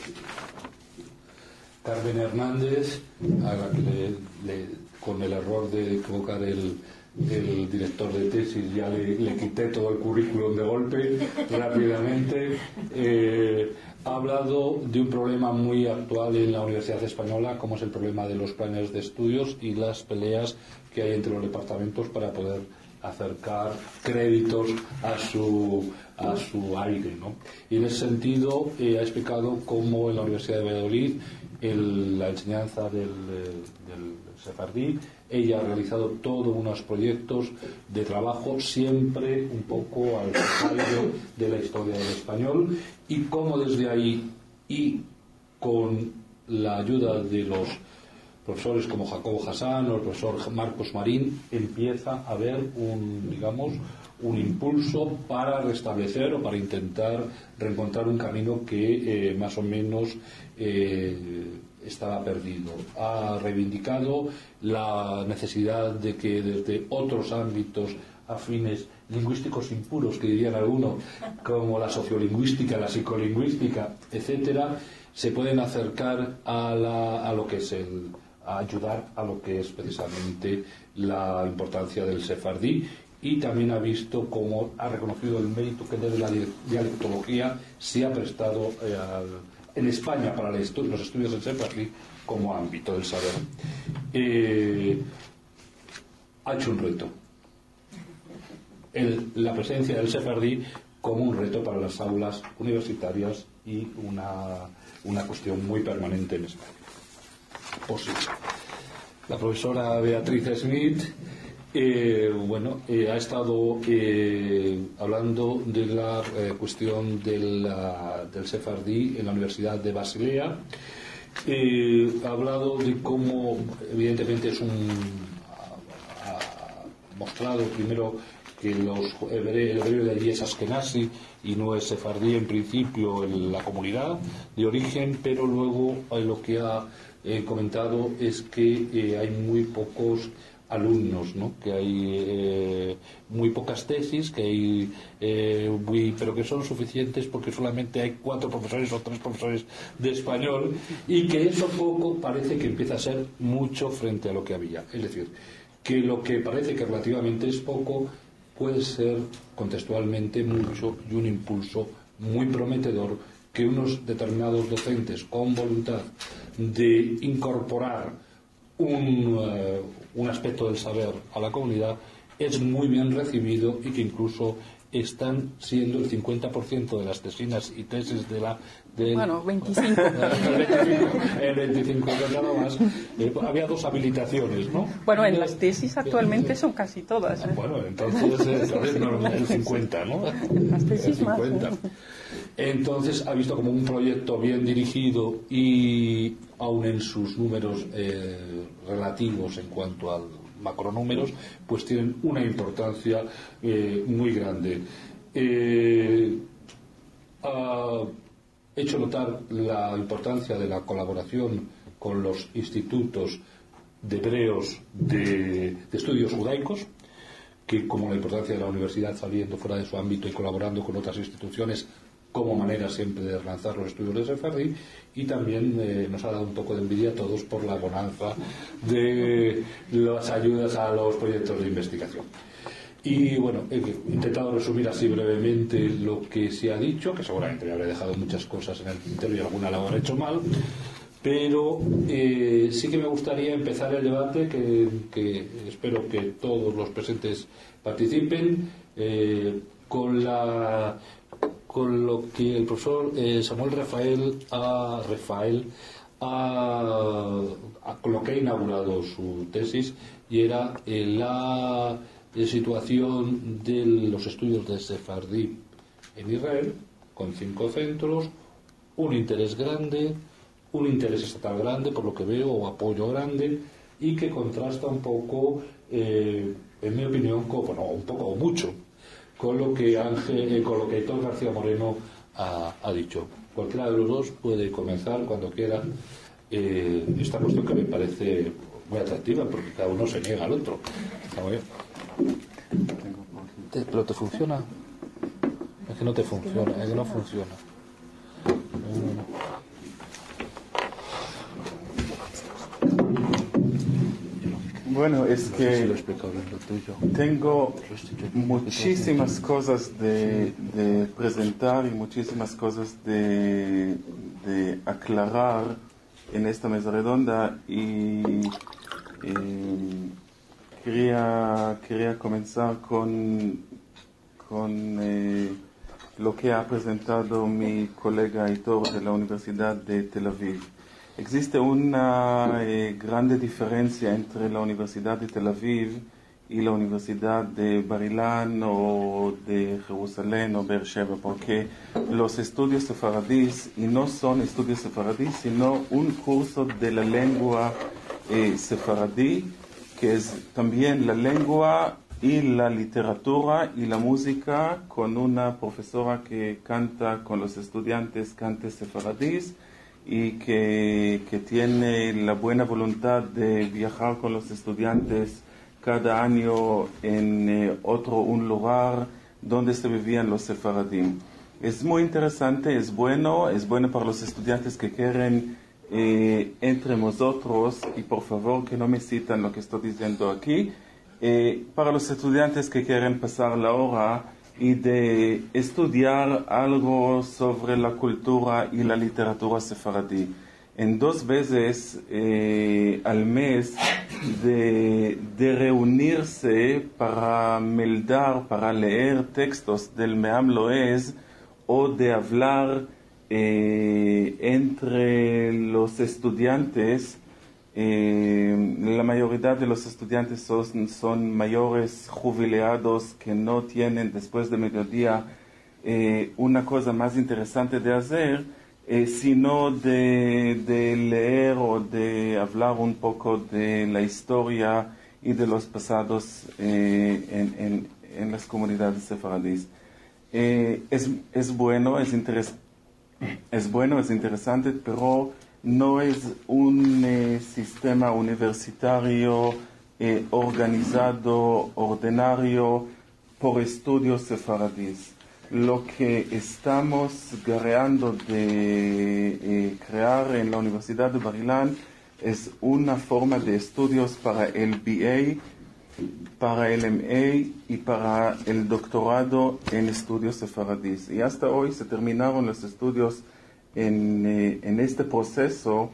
Carmen Hernández, a la que le, le, con el error de colocar el, el director de tesis, ya le, le quité todo el currículum de golpe rápidamente. Eh, ha hablado de un problema muy actual en la Universidad Española, como es el problema de los planes de estudios y las peleas que hay entre los departamentos para poder acercar créditos a su, a su aire, ¿no? Y en ese sentido eh, ha explicado cómo en la Universidad de Valladolid el, la enseñanza del, del sefardí, ella ha realizado todos unos proyectos de trabajo siempre un poco al aire de la historia del español, y cómo desde ahí y con la ayuda de los profesores como Jacobo Hassan o el profesor Marcos Marín empieza a haber un, digamos, un impulso para restablecer o para intentar reencontrar un camino que eh, más o menos eh, estaba perdido. Ha reivindicado la necesidad de que desde otros ámbitos afines lingüísticos impuros, que dirían algunos, como la sociolingüística, la psicolingüística, etcétera, se pueden acercar a, la, a lo que es el a ayudar a lo que es precisamente la importancia del sefardí, y también ha visto cómo ha reconocido el mérito que desde la dialectología se ha prestado eh, al, en España para los estudios del sefardí como ámbito del saber. Eh, ha hecho un reto, el, la presencia del sefardí como un reto para las aulas universitarias y una, una cuestión muy permanente en España. Pues sí. La profesora Beatriz Smith eh, bueno, eh, ha estado eh, hablando de la eh, cuestión de la, del sefardí en la Universidad de Basilea. Eh, ha hablado de cómo evidentemente es un ha, ha mostrado primero que los, el hebreo de allí es askenazi y no es sefardí en principio en la comunidad de origen, pero luego eh, lo que ha He comentado es que eh, hay muy pocos alumnos, ¿no? Que hay eh, muy pocas tesis, que hay eh, muy, pero que son suficientes porque solamente hay cuatro profesores o tres profesores de español, y que eso poco parece que empieza a ser mucho frente a lo que había. Es decir, que lo que parece que relativamente es poco puede ser contextualmente mucho, y un impulso muy prometedor que unos determinados docentes con voluntad de incorporar un, uh, un aspecto del saber a la comunidad es muy bien recibido, y que incluso están siendo el cincuenta por ciento de las tesinas y tesis de la del,
bueno, veinticinco
el veinticinco nada más. Eh, había dos habilitaciones, ¿no?
Bueno, en las tesis actualmente son casi todas, ¿eh?
Bueno, entonces eh, no, el cincuenta, ¿no?
En las tesis
el cincuenta.
Más, ¿eh?
Entonces ha visto como un proyecto bien dirigido, y aun en sus números eh, relativos en cuanto al macronúmeros, pues tienen una importancia eh, muy grande. Eh, ha hecho notar la importancia de la colaboración con los institutos de hebreos de, de estudios judaicos, que como la importancia de la universidad saliendo fuera de su ámbito y colaborando con otras instituciones como manera siempre de lanzar los estudios de sefardí, y también eh, nos ha dado un poco de envidia a todos por la bonanza de las ayudas a los proyectos de investigación. Y bueno, he intentado resumir así brevemente lo que se ha dicho, que seguramente me habré dejado muchas cosas en el tintero y alguna la habré hecho mal, pero eh, sí que me gustaría empezar el debate, que, que espero que todos los presentes participen, eh, con la con lo que el profesor eh, Samuel Rafael ha, Rafael ha, ha, con lo que ha inaugurado su tesis, y era eh, la eh, situación de los estudios de sefardí en Israel, con cinco centros, un interés grande, un interés estatal grande, por lo que veo, o apoyo grande, y que contrasta un poco, eh, en mi opinión, con, bueno, un poco o mucho, con lo que Ángel, eh, con lo que Héctor García Moreno ha, ha dicho. Cualquiera de los dos puede comenzar cuando quiera eh, esta cuestión, que me parece muy atractiva, porque cada uno se niega al otro. Está muy bien. ¿Te, ¿Pero te funciona? Es que no te funciona, es que no funciona. No, no.
Bueno, es que tengo muchísimas cosas de, de presentar y muchísimas cosas de, de aclarar en esta mesa redonda y eh, quería, quería comenzar con, con eh, lo que ha presentado mi colega Aitor de la Universidad de Tel Aviv. Existe una eh, grande diferencia entre la Universidad de Tel Aviv y la Universidad de Bar Ilan o de Jerusalén o Beersheba, porque los estudios sefaradíes, y no son estudios sefaradíes, sino un curso de la lengua eh, sefaradí, que es también la lengua y la literatura y la música, con una profesora que canta con los estudiantes cantes sefaradíes, y que, que tiene la buena voluntad de viajar con los estudiantes cada año en eh, otro un lugar donde se vivían los sefaradín. Es muy interesante, es bueno, es bueno para los estudiantes que quieren eh, entre nosotros, y por favor que no me citan lo que estoy diciendo aquí, eh, para los estudiantes que quieren pasar la hora y de estudiar algo sobre la cultura y la literatura sefaradí. En dos veces eh, al mes de, de reunirse para meldar, para leer textos del Me'am Lo'ez, o de hablar eh, entre los estudiantes. Eh, la mayoría de los estudiantes son, son mayores jubilados que no tienen después de mediodía eh, una cosa más interesante de hacer, eh, sino de, de leer o de hablar un poco de la historia y de los pasados eh, en, en, en las comunidades sefaradíes. Eh, es, es bueno, es, interes- es bueno, es interesante, pero no es un eh, sistema universitario eh, organizado, ordinario, por estudios sefaradíes. Lo que estamos guerreando de eh, crear en la Universidad de Bar Ilan es una forma de estudios para el B A, para el M A y para el doctorado en estudios sefaradíes. Y hasta hoy se terminaron los estudios En, eh, en este proceso,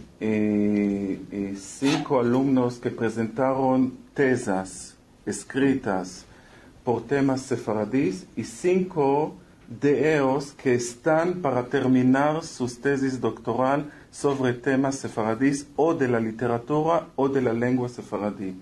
eh, eh, cinco alumnos que presentaron tesas escritas por temas sefaradíes y cinco de ellos que están para terminar sus tesis doctoral sobre temas sefaradíes o de la literatura o de la lengua sefaradí.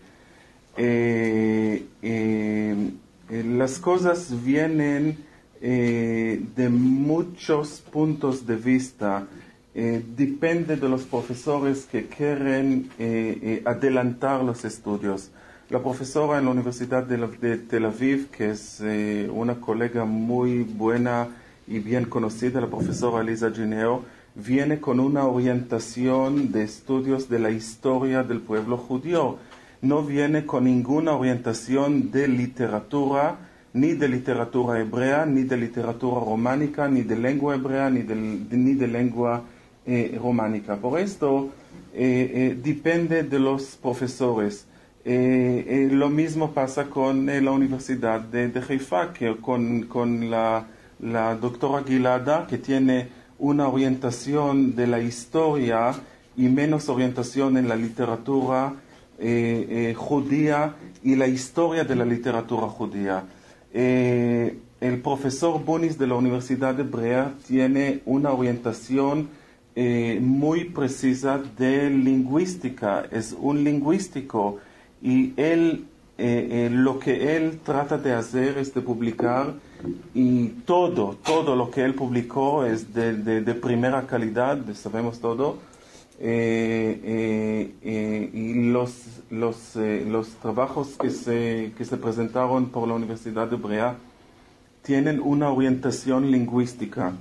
Eh, eh, eh, las cosas vienen Eh, de muchos puntos de vista. Eh, depende de los profesores que quieren eh, eh, adelantar los estudios. La profesora en la Universidad de, la, de Tel Aviv, que es eh, una colega muy buena y bien conocida, la profesora Lisa Gineo, viene con una orientación de estudios de la historia del pueblo judío. No viene con ninguna orientación de literatura, ni de literatura hebrea, ni de literatura románica, ni de lengua hebrea, ni de, ni de lengua eh, románica. Por esto, eh, eh, depende de los profesores. Eh, eh, lo mismo pasa con eh, la Universidad de, de Haifa, que con, con la, la doctora Gilada, que tiene una orientación de la historia y menos orientación en la literatura eh, eh, judía y la historia de la literatura judía. Eh, el profesor Bonis de la Universidad de Brea tiene una orientación eh, muy precisa de lingüística, es un lingüístico, y él, eh, eh, lo que él trata de hacer es de publicar, y todo, todo lo que él publicó es de, de, de primera calidad, sabemos todo, eh, eh, eh, y los, los, eh, los trabajos que se, que se presentaron por la Universidad de Brea tienen una orientación lingüística.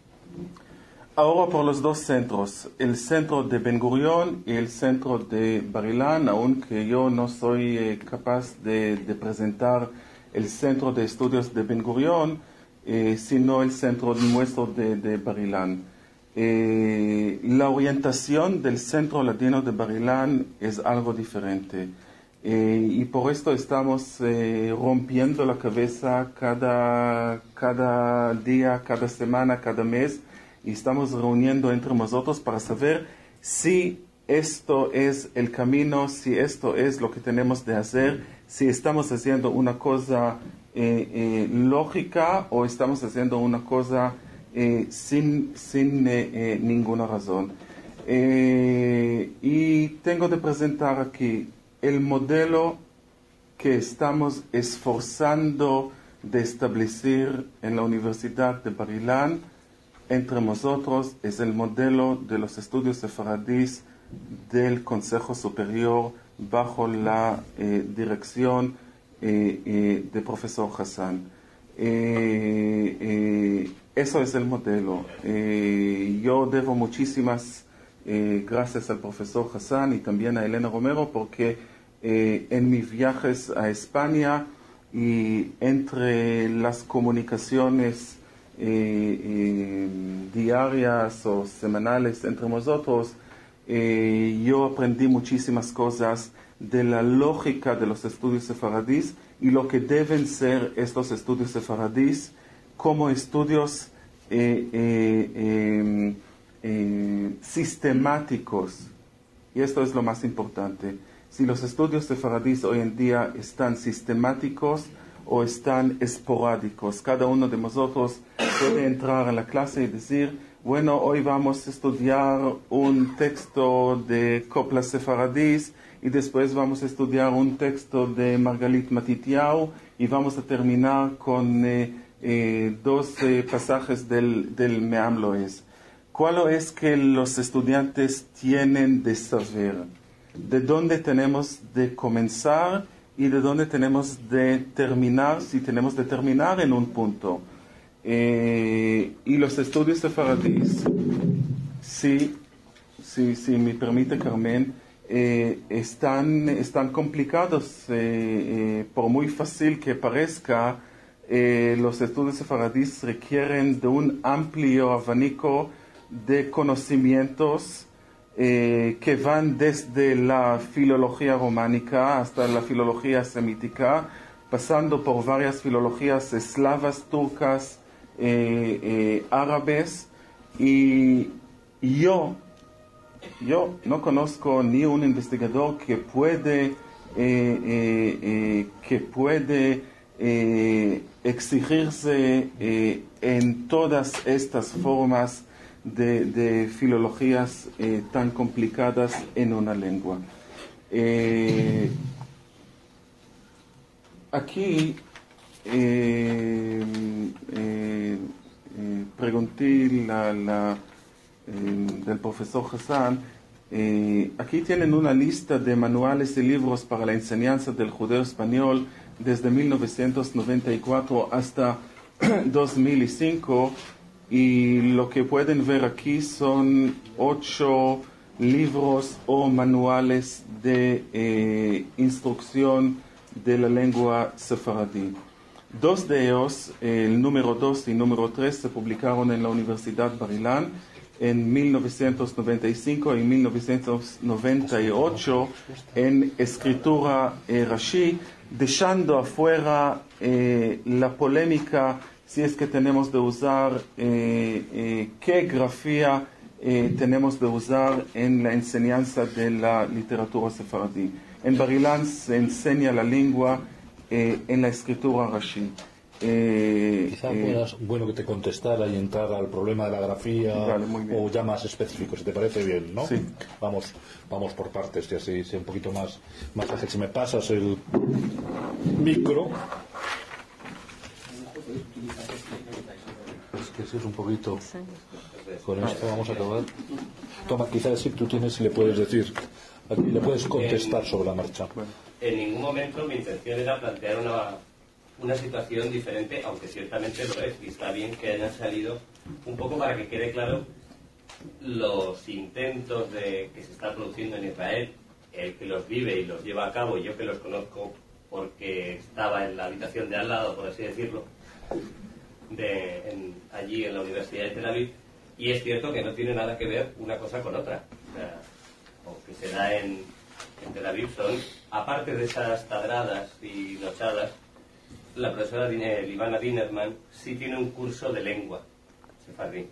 Ahora por los dos centros, el centro de Ben Gurion y el centro de Bar Ilan, aunque yo no soy eh, capaz de, de presentar el centro de estudios de Ben Gurion, eh, sino el centro nuestro de, de Bar Ilan. Eh, la orientación del Centro Latino de Bar Ilan es algo diferente. Eh, y por esto estamos eh, rompiendo la cabeza cada, cada día, cada semana, cada mes, y estamos reuniendo entre nosotros para saber si esto es el camino, si esto es lo que tenemos de hacer, si estamos haciendo una cosa eh, eh, lógica o estamos haciendo una cosa eh, sin, sin eh, eh, ninguna razón. Eh, y tengo de presentar aquí el modelo que estamos esforzando de establecer en la Universidad de Bar Ilan entre nosotros. Es el modelo de los estudios sefaradíes del Consejo Superior bajo la eh, dirección eh, eh, del profesor Hassan. Eh, eh, eso es el modelo. Eh, yo debo muchísimas eh, gracias al profesor Hassan y también a Elena Romero porque Eh, en mis viajes a España y entre las comunicaciones eh, eh, diarias o semanales entre nosotros, eh, yo aprendí muchísimas cosas de la lógica de los estudios sefaradíes y lo que deben ser estos estudios sefaradíes como estudios eh, eh, eh, eh, sistemáticos. Y esto es lo más importante. Si los estudios sefaradíes hoy en día están sistemáticos o están esporádicos, cada uno de nosotros puede entrar a la clase y decir, bueno, hoy vamos a estudiar un texto de coplas sefaradíes y después vamos a estudiar un texto de Margalit Matitiau y vamos a terminar con eh, eh, dos eh, pasajes del, del Me'am Lo'ez. ¿Cuál es que los estudiantes tienen de saber? De dónde tenemos de comenzar y de dónde tenemos de terminar, si tenemos de terminar en un punto. Eh, y los estudios sefaradíes, si, si, si me permite Carmen, eh, están, están complicados. Eh, eh, por muy fácil que parezca, eh, los estudios sefaradíes requieren de un amplio abanico de conocimientos Eh, que van desde la filología románica hasta la filología semítica, pasando por varias filologías eslavas, turcas, eh, eh, árabes, y yo, yo no conozco ni un investigador que puede, eh, eh, eh, que puede eh, exigirse eh, en todas estas formas De, de filologías eh, tan complicadas en una lengua. Eh, aquí eh, eh, eh, pregunté la, la, eh, del profesor Hassan, eh, aquí tienen una lista de manuales y libros para la enseñanza del judeo español desde mil novecientos noventa y cuatro hasta dos mil cinco. Y lo que pueden ver aquí son ocho libros o manuales de eh, instrucción de la lengua sefaradí. Dos de ellos, el número dos y número tres, se publicaron en la Universidad Bar Ilan en mil novecientos noventa y cinco y mil novecientos noventa y ocho en escritura eh, Rashi, dejando afuera eh, la polémica si es que tenemos de usar, eh, eh, qué grafía eh, tenemos de usar en la enseñanza de la literatura sefaradí. En Bar Ilan se enseña la lengua eh, en la escritura Rashi. Eh,
Quizá
eh,
puedas, bueno, que te contestara y entrar al problema de la grafía,
vale, o
ya más específico, si te parece bien, ¿no?
Sí.
Vamos, vamos por partes y así sea un poquito más, más ágil. Si me pasas el micro. Es que si es un poquito. Con esto vamos a acabar. Toma, quizás si tú tienes y le puedes decir, aquí le puedes contestar sobre la marcha.
En ningún momento mi intención era plantear una, una situación diferente, aunque ciertamente lo es, y está bien que hayan salido un poco para que quede claro los intentos de, que se está produciendo en Israel, el que los vive y los lleva a cabo, y yo que los conozco porque estaba en la habitación de al lado, por así decirlo, de, en, allí en la Universidad de Tel Aviv, y es cierto que no tiene nada que ver una cosa con otra. O sea, o que se da en, en Tel Aviv son, aparte de esas tadradas y nochadas, la profesora Ivana Dinerman sí tiene un curso de lengua sefardí.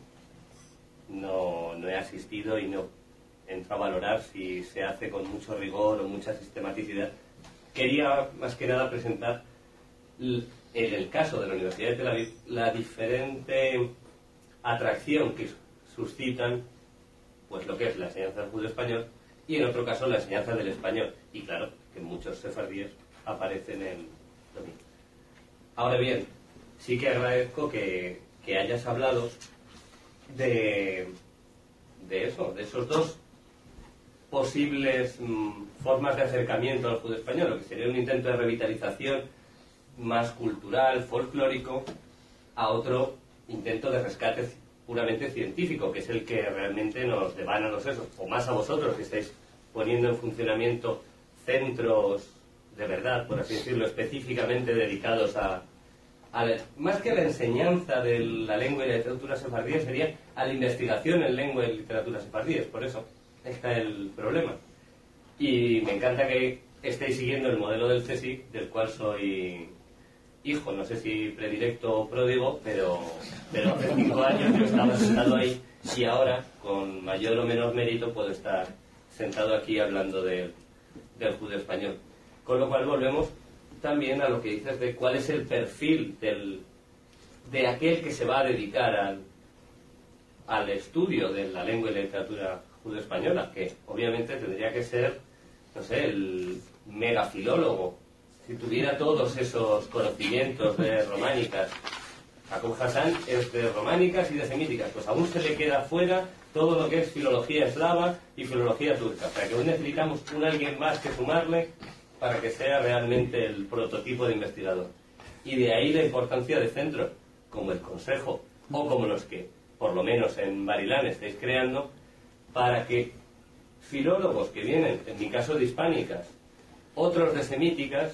No, no he asistido y no entro a valorar si se hace con mucho rigor o mucha sistematicidad. Quería más que nada presentar, en el caso de la Universidad de Tel Aviv, la diferente atracción que suscitan pues lo que es la enseñanza del judeo-español y en otro caso la enseñanza del español. Y claro, que muchos sefardíes aparecen en lo mismo. Ahora bien, sí que agradezco que, que hayas hablado de, de eso, de esos dos posibles mmm, formas de acercamiento al judeo español, lo que sería un intento de revitalización más cultural, folclórico, a otro intento de rescate puramente científico, que es el que realmente nos devana los sesos, o más a vosotros que estáis poniendo en funcionamiento centros de verdad, por así decirlo, específicamente dedicados a, a la, más que a la enseñanza de la lengua y la literatura sefardíes, sería a la investigación en lengua y literatura sefardíes. Por eso está el problema. Y me encanta que estéis siguiendo el modelo del CSIC, del cual soy hijo, no sé si predilecto o pródigo, pero, pero hace cinco años yo estaba sentado ahí y ahora, con mayor o menor mérito, puedo estar sentado aquí hablando de, del judeo español. Con lo cual volvemos también a lo que dices de cuál es el perfil del, de aquel que se va a dedicar al, al estudio de la lengua y la literatura judeo-española, que obviamente tendría que ser, no sé, el megafilólogo. Si tuviera todos esos conocimientos de románicas, Jacob Hassan es de románicas y de semíticas, pues aún se le queda fuera todo lo que es filología eslava y filología turca. O sea, que aún necesitamos un alguien más que sumarle para que sea realmente el prototipo de investigador. Y de ahí la importancia de centros como el Consejo o como los que, por lo menos en Barilán, estáis creando, para que filólogos que vienen, en mi caso de hispánicas, otros de semíticas,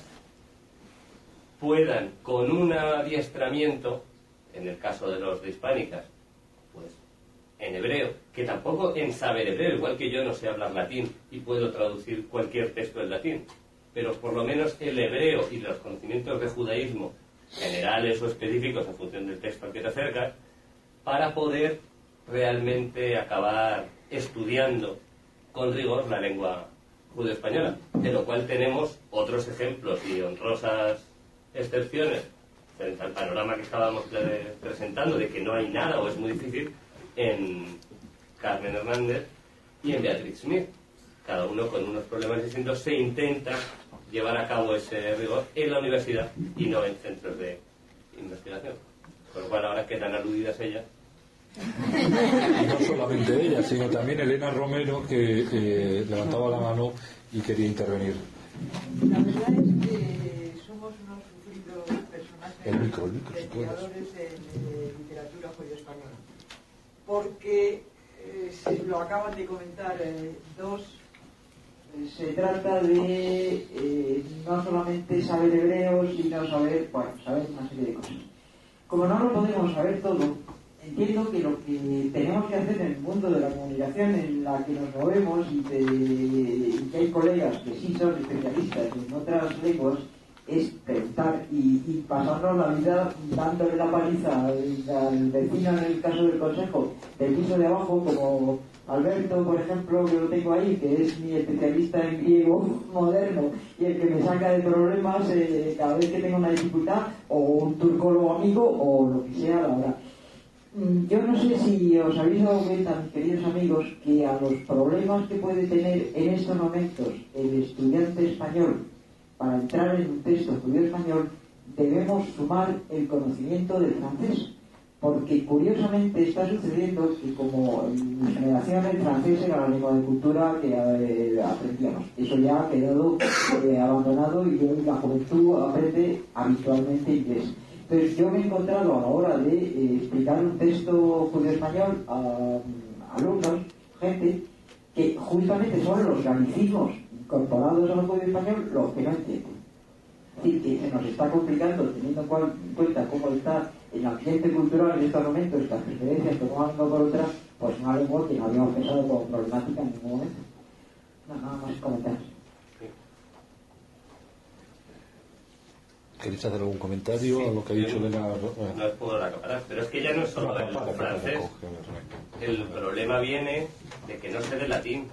puedan, con un adiestramiento, en el caso de los de hispánicas, pues en hebreo, que tampoco en saber hebreo, igual que yo no sé hablar latín y puedo traducir cualquier texto en latín, pero por lo menos el hebreo y los conocimientos de judaísmo, generales o específicos en función del texto al que te acercas, para poder realmente acabar estudiando con rigor la lengua judeo-española, de lo cual tenemos otros ejemplos y honrosas excepciones frente al panorama que estábamos presentando de que no hay nada o es muy difícil en Carmen Hernández y en Beatriz Smith. Cada uno con unos problemas distintos se intenta llevar a cabo ese rigor en la universidad y no en centros de investigación. Con lo cual ahora quedan aludidas ellas.
Y no solamente ella, sino también Elena Romero, que eh, levantaba la mano y quería intervenir.
La verdad es que somos unos sufridos personajes
el micro, el micro,
investigadores de, de literatura judeo-española, porque eh, se lo acaban de comentar eh, dos. eh, se trata de eh, no solamente saber hebreo, sino saber, bueno, saber una serie de cosas. Como no lo podemos saber todo, entiendo que lo que tenemos que hacer en el mundo de la comunicación en la que nos movemos y que, y que hay colegas que sí son especialistas en otras lenguas es preguntar y, y pasarnos la vida dándole la paliza al, al vecino, en el caso del consejo, del piso de abajo, como Alberto, por ejemplo, que lo tengo ahí, que es mi especialista en griego moderno y el que me saca de problemas eh, cada vez que tengo una dificultad, o un turcólogo amigo o lo que sea, la verdad. Yo no sé si os habéis dado cuenta, mis queridos amigos, que a los problemas que puede tener en estos momentos el estudiante español para entrar en un texto judío español debemos sumar el conocimiento del francés, porque curiosamente está sucediendo que como en mi generación el francés era la lengua de cultura que eh, aprendíamos, eso ya ha quedado eh, abandonado y hoy la juventud aprende habitualmente inglés. Entonces yo me he encontrado a la hora de eh, explicar un texto judío-español a, a alumnos, gente, que justamente son los galicismos incorporados al judío-español los que no entienden. Es decir, que se nos está complicando, teniendo en cuenta cómo está el ambiente cultural en estos momentos, las preferencias tomando por otras, pues una lengua que no habíamos pensado como problemática en ningún momento. No, nada más comentar.
¿Queréis hacer algún comentario
Sí,
a lo que ha dicho
no,
Elena?
No es por acaparar, pero es que ya no es solo el francés. El problema viene de que no sé de latín.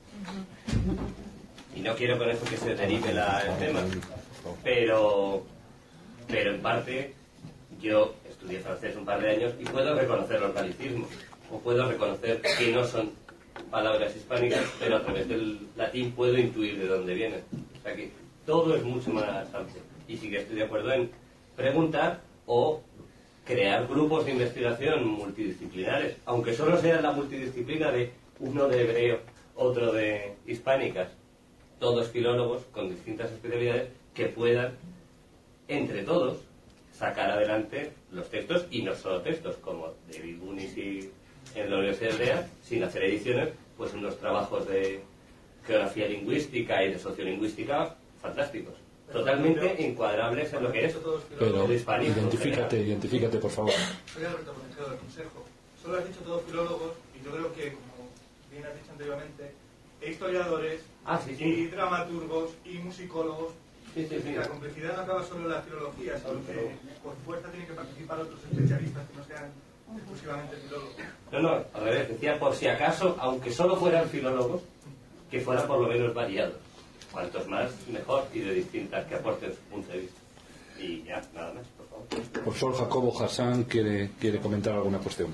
Y no quiero con eso que se derive la, el tema. Pero, pero en parte, yo estudié francés un par de años y puedo reconocer los galicismos. O puedo reconocer que no son palabras hispánicas, pero a través del latín puedo intuir de dónde vienen. O sea que todo es mucho más amplio. Y sí que estoy de acuerdo en preguntar o crear grupos de investigación multidisciplinares, aunque solo sea la multidisciplina de uno de hebreo, otro de hispánicas, todos filólogos con distintas especialidades que puedan, entre todos, sacar adelante los textos, y no solo textos, como David Bunis y en la Universidad Hebrea, sin hacer ediciones, pues unos trabajos de geografía lingüística y de sociolingüística fantásticos. Totalmente encuadrables en lo que es
Pero
el hispánico.
identifícate, identifícate, por favor.
Soy Alberto Conejero del Consejo. Solo has dicho todos filólogos, y yo creo que, como bien has dicho anteriormente, e historiadores,
ah, sí, sí.
y dramaturgos, y musicólogos.
Sí, sí, sí.
La complejidad no acaba solo en la filología, sino que por fuerza tienen que participar otros especialistas que no sean exclusivamente filólogos.
No, no, al revés, decía por si acaso, aunque solo fueran filólogos, que fueran por lo menos variados. Cuantos más, mejor, y de distintas, que aporten su punto de vista. Y ya, nada más, por favor.
El profesor Jacobo Hassan quiere, quiere comentar alguna cuestión.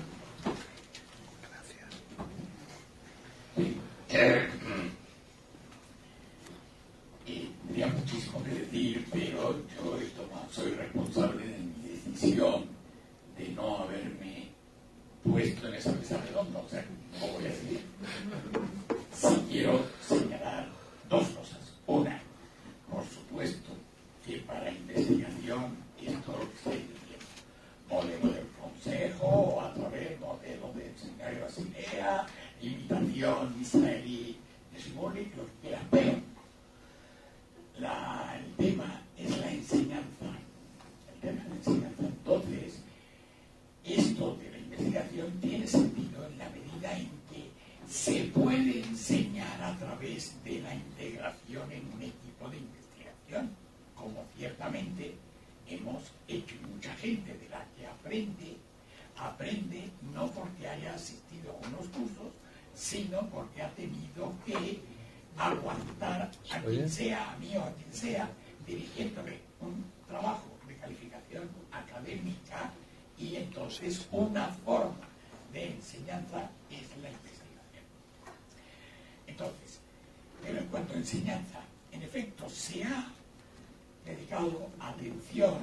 Gracias. Y tendría muchísimo que decir, pero yo he tomado, soy responsable de mi decisión de no haberme puesto en esa mesa redonda, o sea, no voy a decir. Sí quiero señalar dos cosas. Una, por supuesto, que para investigación esto lo que estoy diciendo, modelo del Consejo, a través del modelo del Seminario de Basilea, imitación israelí de Simónic, lo que quieras, pero la, el tema es la enseñanza. El tema es la enseñanza. Entonces, esto de la investigación tiene sentido en la medida en que se puede enseñar a través de la integración en un equipo de investigación, como ciertamente hemos hecho, y mucha gente de la que aprende, aprende no porque haya asistido a unos cursos, sino porque ha tenido que aguantar a quien sea, a mí o a quien sea, dirigiéndole un trabajo de calificación académica, y entonces una forma de enseñanza es la investigación. Entonces, pero en cuanto a enseñanza, en efecto, se ha dedicado atención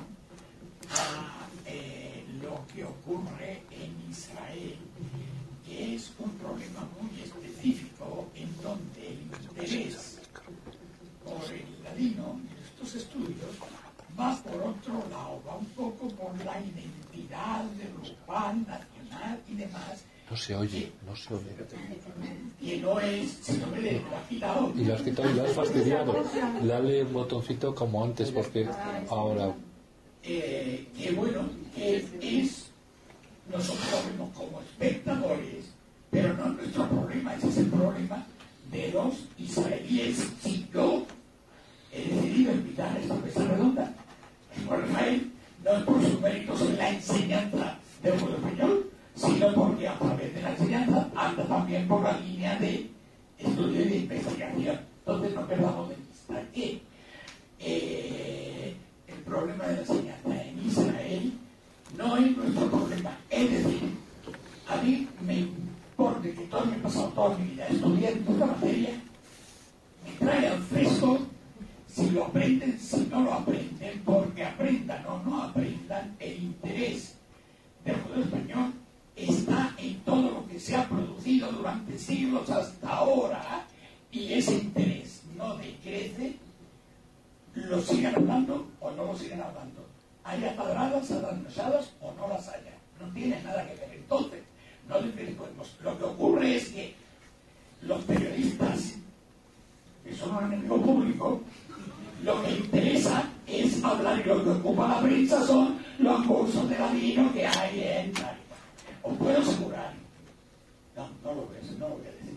a eh, lo que ocurre en Israel, que es un problema muy específico en donde el interés por el ladino en estos estudios va por otro lado, va un poco por la identidad grupal, nacional y demás.
No se oye, no se oye.
Que no es, sino que le lo ha quitado.
Y lo has quitado y lo has fastidiado. Dale un botoncito como antes, porque ahora...
Eh, que bueno, que es, nosotros lo vemos como espectadores, pero no es nuestro problema, ese es el problema de los israelíes. Si yo he decidido invitar a esta mesa redonda, por Israel, no es por sus méritos en la enseñanza del pueblo español, sino porque a través de la enseñanza anda también por la línea de estudio y de investigación. Entonces no perdamos de vista que eh, el problema de la enseñanza en Israel no es nuestro problema. Es decir, a mí me importa que todo me he pasado toda mi vida estudiando esta materia, me trae al fresco si lo aprenden, si no lo aprenden, porque aprendan o no aprendan, el interés del pueblo español está en todo lo que se ha producido durante siglos hasta ahora, y ese interés no decrece, lo sigan hablando o no lo sigan hablando, haya padradas, atrasadas o no las haya, no tiene nada que ver. Entonces, no diferenciemos. Lo que ocurre es que los periodistas, que son un enemigo público, lo que interesa es hablar, y lo que ocupa la prensa son los cursos de ladino que hay en Italia. Os puedo asegurar, no, no lo voy a decir, no lo voy a decir.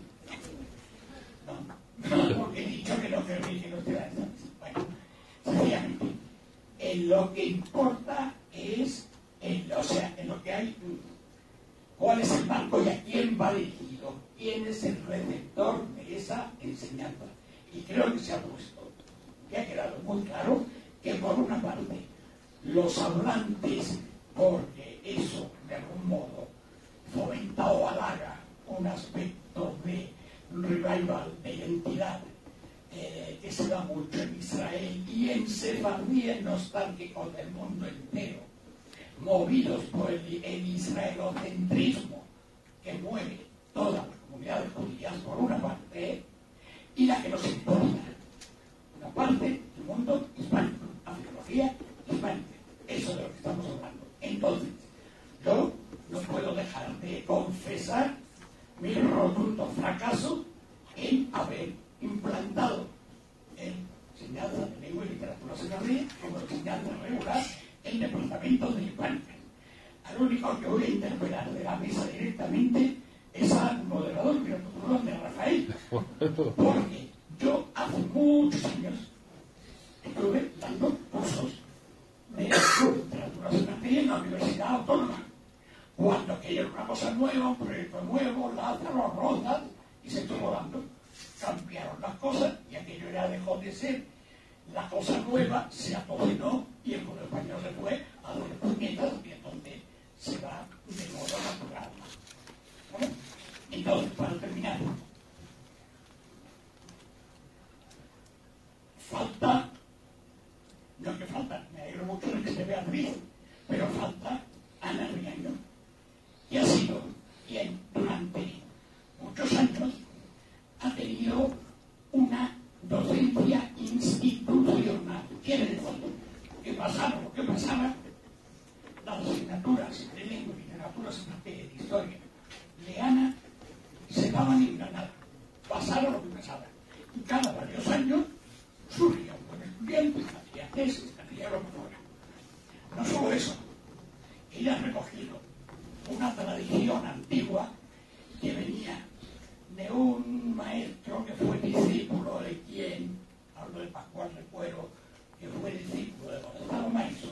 No, no, porque he dicho que no que no estoy en esta mesa. Bueno, sencillamente, en Lo que importa es, en, o sea, en lo que hay, cuál es el marco y a quién va dirigido, quién es el receptor de esa enseñanza. Y creo que se ha puesto, que ha quedado muy claro que por una parte los hablantes, porque eso de algún modo fomenta o halaga un aspecto de revival, de identidad, eh, que se da mucho en Israel y en Sefardí, en nostálgico del mundo entero, movidos por el, el israelocentrismo que mueve todas las comunidades judías por una parte, y la que nos importa, una parte del mundo hispánico, la filología hispánica. Eso es de lo que estamos hablando. Entonces, yo no puedo dejar de confesar mi rotundo fracaso en haber implantado en enseñanza de lengua y literatura sefardí como enseñanza regular el departamento de hispánica. Al único que voy a interpelar de la mesa directamente es al moderador de Rafael, porque yo hace muchos años estuve dando cursos de literatura sefardí en la Universidad Autónoma, cuando aquello era una cosa nueva, un proyecto nuevo, Lázaro, Rodas, y se estuvo dando. Cambiaron las cosas y aquello ya dejó de ser la cosa nueva, se atodenó y el pueblo español se fue a hacer puñetas, y es donde se va de modo natural. ¿Vale? Entonces, para terminar, falta, no que falta, me alegro mucho de que se vea bien, pero falta Ana Riaño, que ha sido quien durante muchos años ha tenido una docencia institucional. Quiere decir que pasaba lo que pasaba, las asignaturas de lengua y literatura en materia de historia de Ana se daban en Granada, pasaba lo que pasaba. Y cada varios años surgía un buen estudiante, hacía tesis, hacía lo que fuera. No solo eso, ella ha recogido una tradición antigua que venía de un maestro que fue discípulo de quien, hablo de Pascual Recuero, que fue discípulo de Gonzalo Maiso,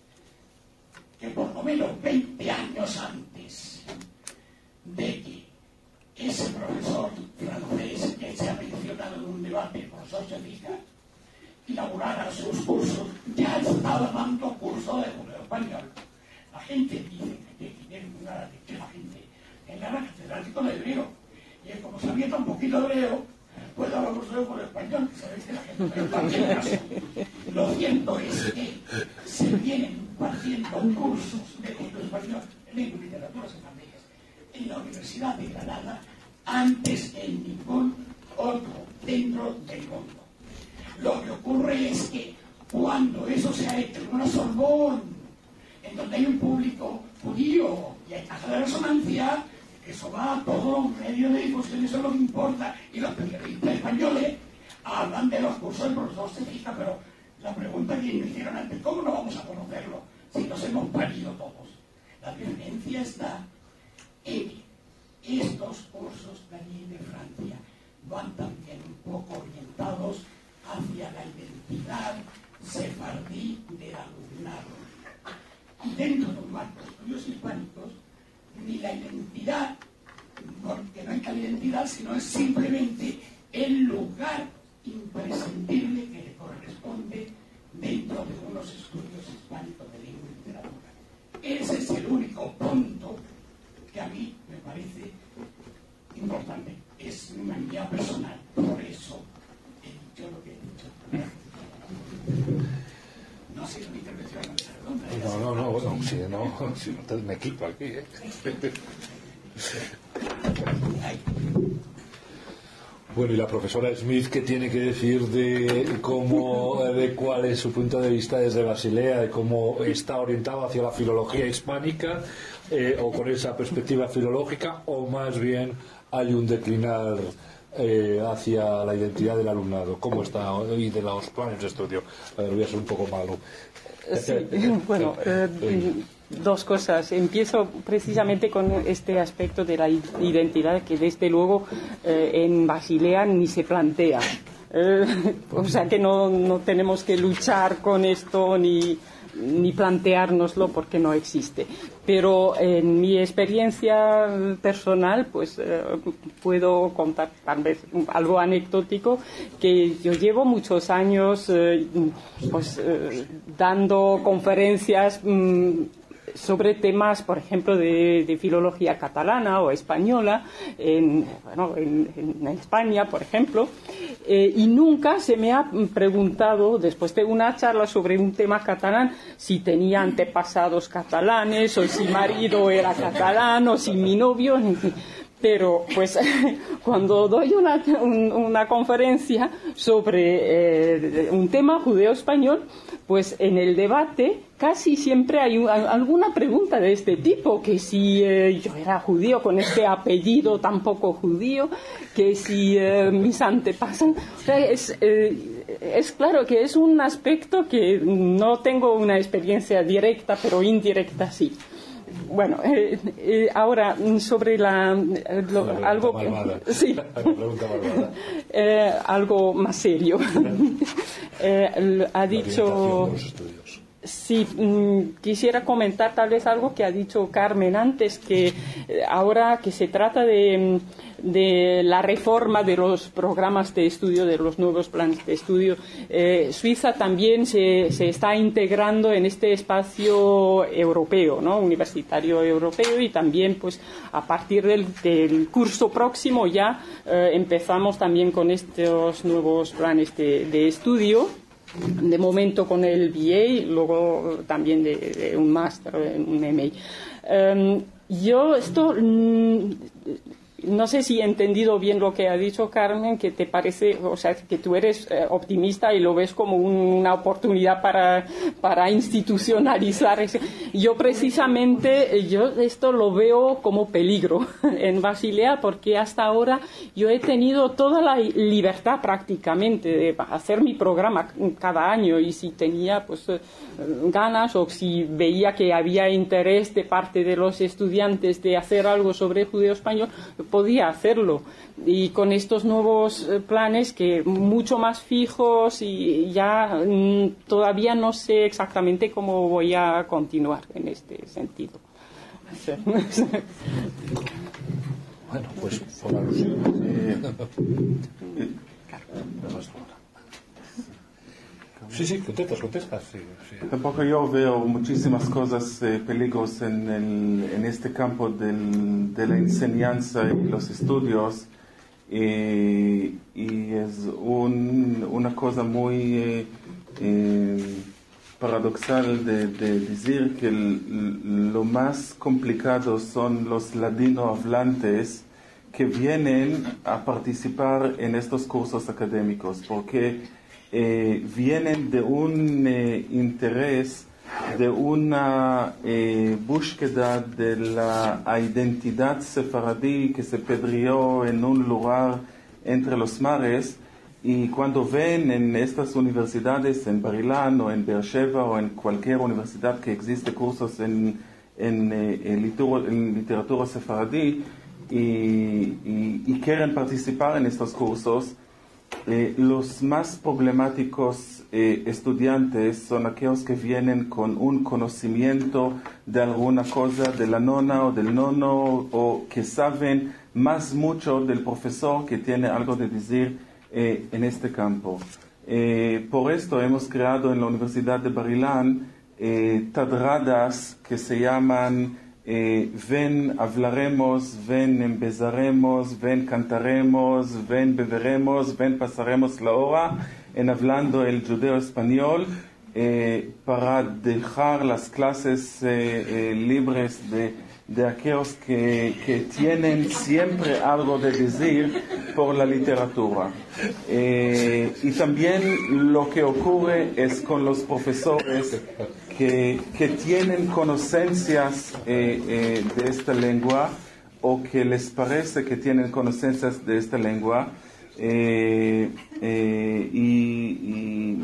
que por lo menos veinte años antes de que ese profesor francés que se ha mencionado en un debate, el profesor Sefica, inaugurara sus cursos, ya estaba dando curso de judeo español. La gente dice que tiene una que la gente en la catedrático de hebreo, y es como sabía tan poquito hebreo, pues hablar curso por español, que sabéis que la gente no cualquier caso. Lo cierto es que se vienen impartiendo cursos de judeo español en lengua y literatura sefardíes en la Universidad de Granada antes que en ningún otro centro del mundo. Lo que ocurre es que cuando eso se ha hecho en una Sorbonne, en donde hay un público judío y hay caja de resonancia, eso va a todos los medios de difusión, eso es lo que importa, y los periodistas españoles hablan de los cursos del profesor Sefica, pero la pregunta que me hicieron antes, ¿cómo no vamos a conocerlo si nos hemos parido todos? La diferencia está en que estos cursos de allí de Francia van también un poco orientados hacia la identidad sefardí del alumnado. Y dentro de un marco de estudios hispánicos, ni la identidad, porque no hay tal identidad, sino es simplemente el lugar imprescindible que le corresponde dentro de unos estudios hispánicos de lengua y literatura. Ese es el único punto que a mí me parece importante. Es una guía personal, por eso he dicho lo que he dicho. No ha sido mi intervención, perdón.
No, no, no, bueno, si no, si no me quito aquí, ¿eh? Bueno, y la profesora Smith, ¿qué tiene que decir de cómo, de cuál es su punto de vista desde Basilea, de cómo está orientado hacia la filología hispánica, eh, o con esa perspectiva filológica, o más bien hay un declinar eh, hacia la identidad del alumnado? ¿Cómo está? Y de los planes de estudio. A ver, voy a ser un poco malo.
Sí, bueno, eh, dos cosas. Empiezo precisamente con este aspecto de la identidad que desde luego eh, en Basilea ni se plantea. Eh, o sea que no, no tenemos que luchar con esto ni, ni planteárnoslo porque no existe. Pero en mi experiencia personal, pues eh, puedo contar tal vez algo anecdótico, que yo llevo muchos años eh, pues eh, dando conferencias mmm, sobre temas, por ejemplo, de, de filología catalana o española, en, bueno, en, en España, por ejemplo, eh, y nunca se me ha preguntado, después de una charla sobre un tema catalán, si tenía antepasados catalanes, o si mi marido era catalán, o si mi novio... Pero, pues, cuando doy una, un, una conferencia sobre eh, un tema judeo-español, pues en el debate casi siempre hay un, alguna pregunta de este tipo, que si eh, yo era judío con este apellido tan poco judío, que si eh, mis antepasados... O sea, es, eh, es claro que es un aspecto que no tengo una experiencia directa, pero indirecta sí. Bueno, eh, eh, ahora sobre la, eh, lo, la algo que, sí, eh, algo más serio. eh, ha dicho sí, mm, quisiera comentar tal vez algo que ha dicho Carmen antes, que eh, ahora que se trata de, de la reforma de los programas de estudio, de los nuevos planes de estudio, eh, Suiza también se, se está integrando en este espacio europeo, ¿no? Universitario europeo, y también pues a partir del, del curso próximo ya eh, empezamos también con estos nuevos planes de, de estudio. De momento con el B A, luego también de, de un máster, un M A. Um, yo esto mm, no sé si he entendido bien lo que ha dicho Carmen, que te parece, o sea, que tú eres eh, optimista y lo ves como un, una oportunidad para, para institucionalizar. Yo precisamente, yo esto lo veo como peligro en Basilea, porque hasta ahora yo he tenido toda la libertad prácticamente de hacer mi programa cada año, y si tenía pues ganas o si veía que había interés de parte de los estudiantes de hacer algo sobre judeo español, podía hacerlo. Y con estos nuevos planes, que mucho más fijos, y ya mm, todavía no sé exactamente cómo voy a continuar en este sentido.
Bueno, pues por alusión. Eh, Sí, sí, contestas, contestas. Sí, sí.
Tampoco yo veo muchísimas cosas, eh, peligros en, el, en este campo del, de la enseñanza y los estudios, eh, y es un, una cosa muy eh, eh, paradoxal de, de decir que el, lo más complicado son los ladinohablantes que vienen a participar en estos cursos académicos, porque Eh, vienen de un eh, interés, de una eh, búsqueda de la identidad sefaradí que se perdió en un lugar entre los mares, y cuando ven en estas universidades, en Bar Ilan o en Beersheba o en cualquier universidad que existe cursos en, en, eh, en, literatura, en literatura sefaradí, y, y, y quieren participar en estos cursos, Eh, los más problemáticos eh, estudiantes son aquellos que vienen con un conocimiento de alguna cosa de la nona o del nono, o que saben más mucho del profesor que tiene algo de decir eh, en este campo. Eh, por esto hemos creado en la Universidad de Bar Ilan eh, tadradas que se llaman Eh, ven hablaremos, ven empezaremos, ven cantaremos, ven beberemos, ven pasaremos la hora en hablando el judeo español, eh, para dejar las clases eh, eh, libres de, de aquellos que, que tienen siempre algo de decir por la literatura. Eh, y también lo que ocurre es con los profesores Que, que tienen conocencias eh, eh, de esta lengua, o que les parece que tienen conocencias de esta lengua, eh, eh, y, y,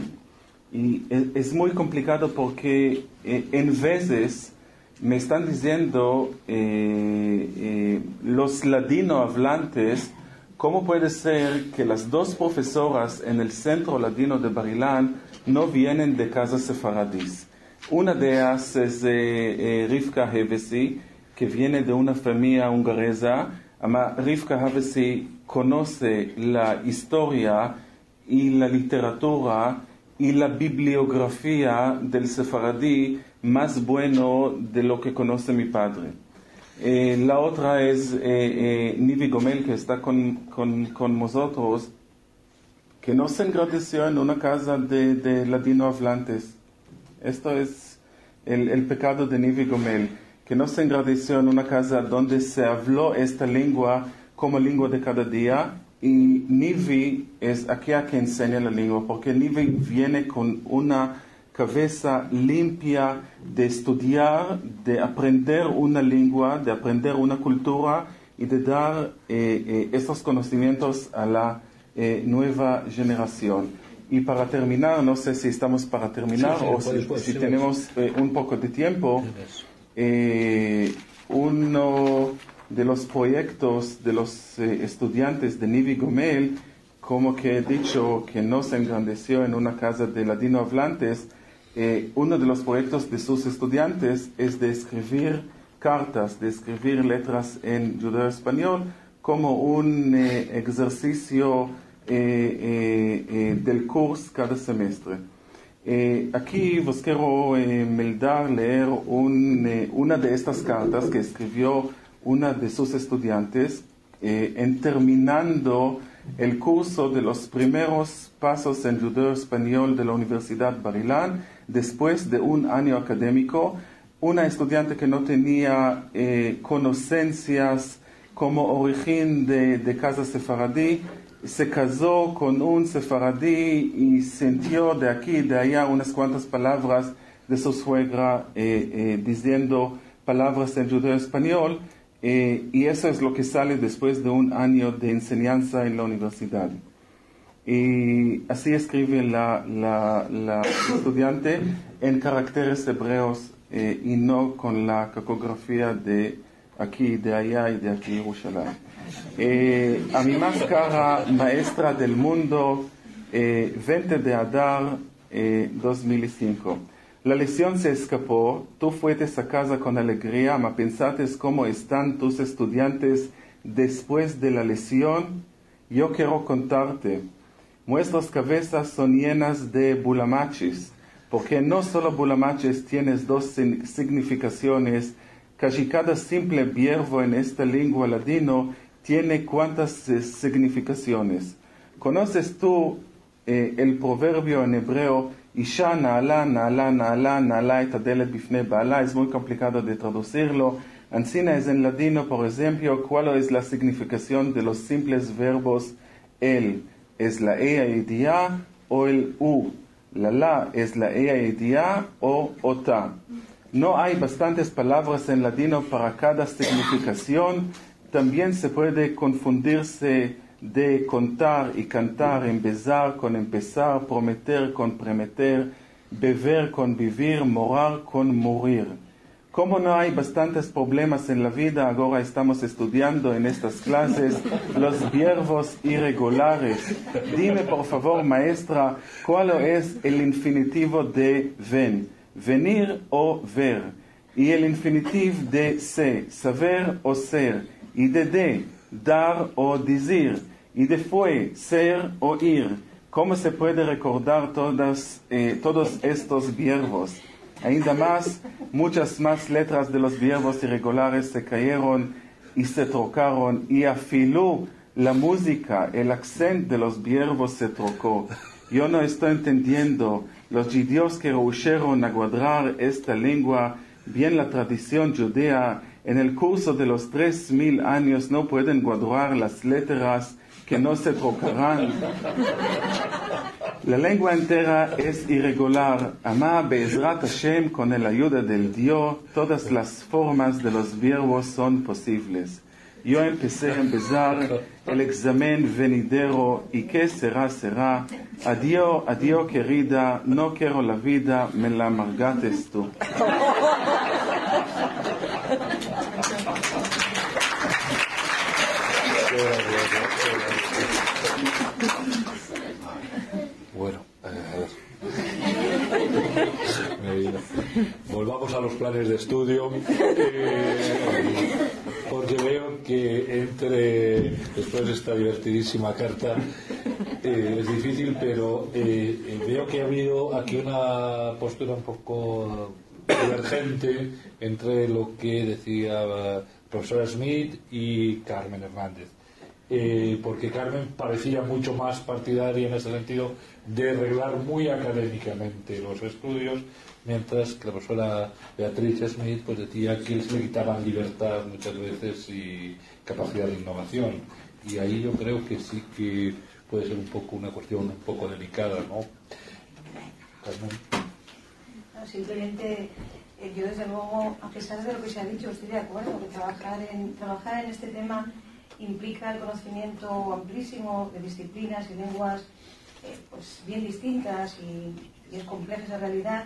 y es muy complicado porque eh, en veces me están diciendo eh, eh, los ladinohablantes, ¿cómo puede ser que las dos profesoras en el centro ladino de Bar Ilan no vienen de casas sefaradís? Una de ellas es eh, eh, Rivka Hevesi, que viene de una familia hongaresa. Ama Rivka Hevesi conoce la historia y la literatura y la bibliografía del sefaradí más bueno de lo que conoce mi padre. Eh, la otra es eh, eh, Nivi Gomel, que está con, con, con nosotros, que no se engrandeció en una casa de, de latinohablantes. Esto es el, el pecado de Nivi Gomel, que no se engrandeció en una casa donde se habló esta lengua como lengua de cada día. Y Nivi es aquella que enseña la lengua, porque Nivi viene con una cabeza limpia de estudiar, de aprender una lengua, de aprender una cultura y de dar eh, eh, estos conocimientos a la eh, nueva generación. Y para terminar, no sé si estamos para terminar sí, sí, o si, después, si sí, tenemos eh, un poco de tiempo, eh, uno de los proyectos de los eh, estudiantes de Nivi Gomel, como que he dicho que no se engrandeció en una casa de latinohablantes, eh, uno de los proyectos de sus estudiantes es de escribir cartas, de escribir letras en judeo-español como un eh, ejercicio eh, eh, eh, del curso cada semestre. Eh, aquí vos quiero eh, meldar leer un, eh, una de estas cartas que escribió una de sus estudiantes eh, en terminando el curso de los primeros pasos en judeo-español de la Universidad Bar-Ilan, después de un año académico. Una estudiante que no tenía eh, conocencias como origen de, de casa sefaradí, se casó con un sefaradí y sintió de aquí y de allá unas cuantas palabras de su suegra eh, eh, diciendo palabras en judeo-español. Eh, y eso es lo que sale después de un año de enseñanza en la universidad. Y así escribe la, la, la estudiante en caracteres hebreos eh, y no con la cacografía de aquí, de allá y de aquí, Jerusalén. Eh, a mi más cara maestra del mundo, eh, veinte de Adar eh, dos mil cinco. La lección se escapó, tú fuiste a casa con alegría, mas pensaste cómo están tus estudiantes después de la lección. Yo quiero contarte, nuestras cabezas son llenas de bulamachis, porque no solo bulamachis tienes dos significaciones, casi cada simple verbo en esta lengua ladino tiene cuántas eh, significaciones. ¿Conoces tú eh, el proverbio en hebreo? Isha na'ala, na'ala, na'ala, na'ala et adelet bifnei ba'ala? Es muy complicado de traducirlo. Ancina es en ladino, por ejemplo, ¿cuál es la significación de los simples verbos el? ¿Es la ea idea o el u? La la es la ea idea o ota. No hay bastantes palabras en ladino para cada significación. También se puede confundirse de contar y cantar, empezar con empezar, prometer con prometer, beber con vivir, morar con morir. Como no hay bastantes problemas en la vida, ahora estamos estudiando en estas clases los verbos irregulares. Dime por favor, maestra, ¿cuál es el infinitivo de ven? Venir o ver. Y el infinitivo de se, saber o ser. Y de de, dar o decir. Y de fue, ser o ir. ¿Cómo se puede recordar todas, eh, todos estos verbos? Ainda más, muchas más letras de los verbos irregulares se cayeron y se trocaron. Y afiló la música, el acento de los verbos se trocó. Yo no estoy entendiendo. Los judíos que rehuyeron a guardar esta lengua, bien la tradición judía, en el curso de los tres mil años no pueden guardar las letras que no se trocarán. La lengua entera es irregular. Amá Be'ezrat Hashem, con la ayuda del Dios, todas las formas de los verbos son posibles. Yo empecé a empezar el examen venidero y qué será, será. Adiós, adiós querida, no quiero la vida, me la amargates tú.
Bueno, a ver. Volvamos a los planes de estudio, eh, porque veo que entre, después de esta divertidísima carta, eh, es difícil, pero eh, veo que ha habido aquí una postura un poco divergente entre lo que decía la profesora Smith y Carmen Hernández. Eh, porque Carmen parecía mucho más partidaria en ese sentido de arreglar muy académicamente los estudios, mientras que la profesora Beatriz Smith pues decía que les le quitaban libertad muchas veces y capacidad de innovación, y ahí yo creo que sí que puede ser un poco una cuestión un poco delicada, ¿no? Carmen.
No, simplemente eh, yo desde luego, a pesar de lo que se ha dicho, estoy de acuerdo que trabajar en, trabajar en este tema implica el conocimiento amplísimo de disciplinas y lenguas eh, pues bien distintas, y, y es compleja esa realidad.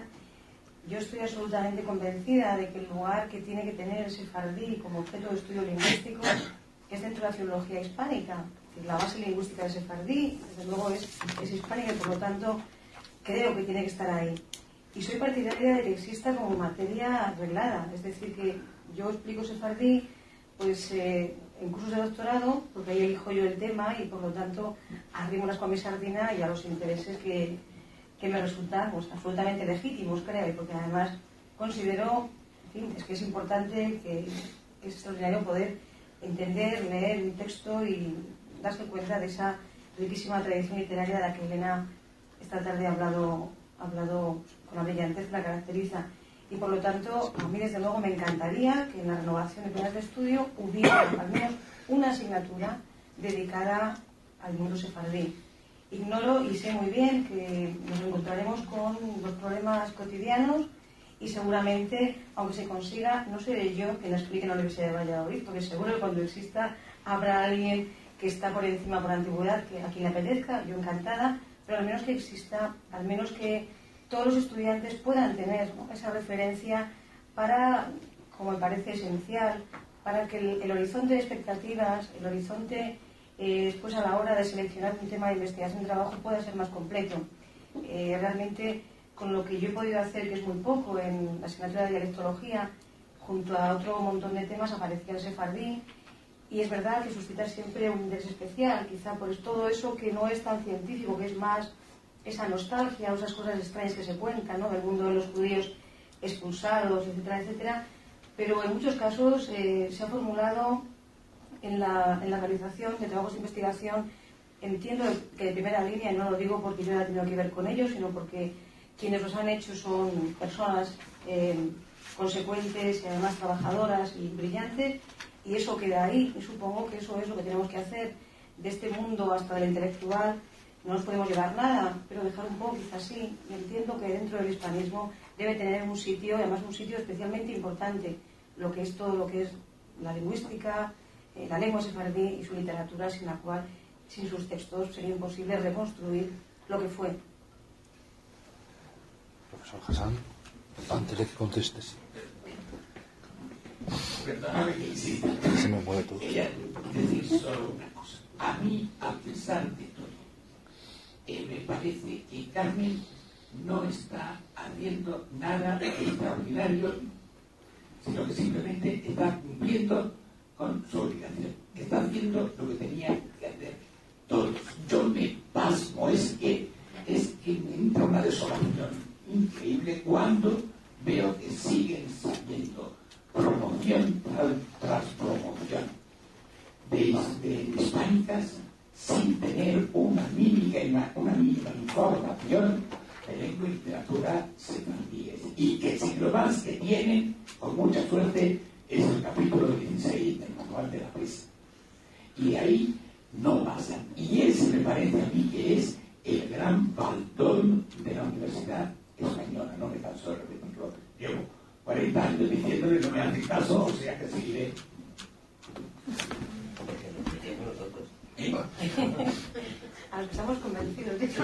Yo estoy absolutamente convencida de que el lugar que tiene que tener el sefardí como objeto de estudio lingüístico es dentro de la filología hispánica. La base lingüística del sefardí, desde luego, es, es hispánica, y por lo tanto creo que tiene que estar ahí. Y soy partidaria de que exista como materia reglada, es decir, que yo explico sefardí pues eh, en cursos de doctorado, porque ahí elijo yo el tema y por lo tanto arrímolas con mi sardina y a los intereses que, que me resultan pues, absolutamente legítimos, creo, y porque además considero, en fin, es que es importante, que es extraordinario poder entender, leer un texto y darse cuenta de esa riquísima tradición literaria de la que Elena esta tarde ha hablado, ha hablado con la brillantez que la caracteriza. Y por lo tanto, a mí desde luego me encantaría que en la renovación de planes de estudio hubiera al menos una asignatura dedicada al mundo sefardí. Ignoro y sé muy bien que nos encontraremos con los problemas cotidianos y seguramente, aunque se consiga, no seré yo quien lo explique en la Universidad de Valladolid, porque seguro que cuando exista habrá alguien que está por encima por antigüedad, que a quien le apetezca, yo encantada, pero al menos que exista, al menos que todos los estudiantes puedan tener, ¿no?, esa referencia para, como me parece esencial, para que el, el horizonte de expectativas, el horizonte eh, después a la hora de seleccionar un tema de investigación de trabajo pueda ser más completo. Eh, realmente, con lo que yo he podido hacer, que es muy poco, en la asignatura de dialectología, junto a otro montón de temas, aparecía el sefardí, y es verdad que suscita siempre un interés especial, quizá por todo eso que no es tan científico, que es más esa nostalgia o esas cosas extrañas que se cuentan, ¿no?, del mundo de los judíos expulsados, etcétera, etcétera, pero en muchos casos eh, se ha formulado en la, en la realización de trabajos de investigación, entiendo que de primera línea, y no lo digo porque yo haya tenido que ver con ellos, sino porque quienes los han hecho son personas eh, consecuentes y además trabajadoras y brillantes, y eso queda ahí, y supongo que eso es lo que tenemos que hacer. De este mundo hasta el intelectual no nos podemos llevar nada, pero dejar un poco quizás sí. Y entiendo que dentro del hispanismo debe tener un sitio, y además un sitio especialmente importante, lo que es todo lo que es la lingüística, eh, la lengua sefardí y su literatura, sin la cual, sin sus textos, sería imposible reconstruir lo que fue.
Profesor Hassan, antes de que contestes.
Perdóname que insista.
Se me mueve todo.
Quería decir solo una cosa. A mí, a pesar de todo, eh, me parece que Carmen no está haciendo nada extraordinario, sino que simplemente está cumpliendo con su obligación. Está haciendo lo que tenía que hacer todos. Yo me pasmo, es que, es que me entra una desolación increíble cuando veo que siguen saliendo promoción tras promoción de, de hispánicas sin tener una mínima, una, una mínima información de lengua y literatura sefardíes, y que si lo más que tienen, con mucha suerte, es el capítulo dieciséis del manual de la presa, y ahí no pasan, y ese me parece a mí que es el gran faltón de la Universidad Española. No me canso de repetirlo, llevo cuarenta años diciéndole, no me hacen caso, o sea que seguiré. ¿Eh?
A los que estamos convencidos de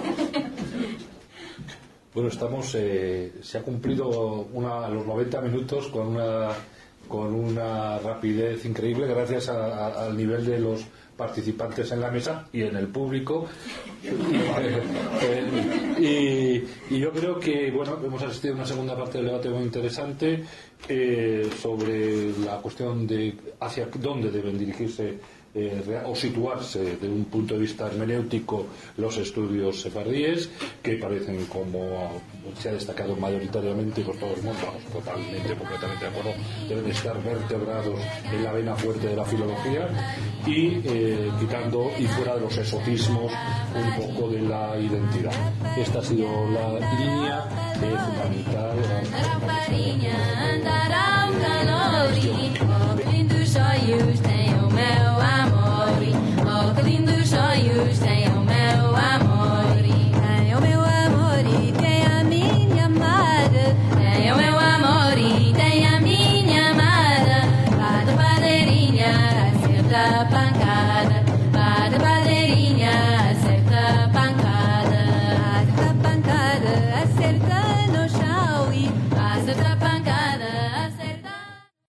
Bueno, estamos, eh, se ha cumplido una, los noventa minutos con una, con una rapidez increíble, gracias a, a, al nivel de los participantes en la mesa y en el público. y, y yo creo que bueno, hemos asistido a una segunda parte del debate muy interesante eh, sobre la cuestión de hacia dónde deben dirigirse eh, o situarse desde un punto de vista hermenéutico los estudios sefardíes, que parecen, como se ha destacado mayoritariamente, pues todo el mundo, vamos, totalmente, completamente de acuerdo, deben estar vertebrados en la vena fuerte de la filología y eh, quitando y fuera de los exotismos un poco de la identidad. Esta ha sido la línea eh, fundamental.
Oh, que lindos olhos tem o meu amor, tem o meu amor e tem a minha amada, tem o meu amor e tem a minha amada. Bate padeirinha, acerta a pancada, bate padeirinha, acerta a pancada.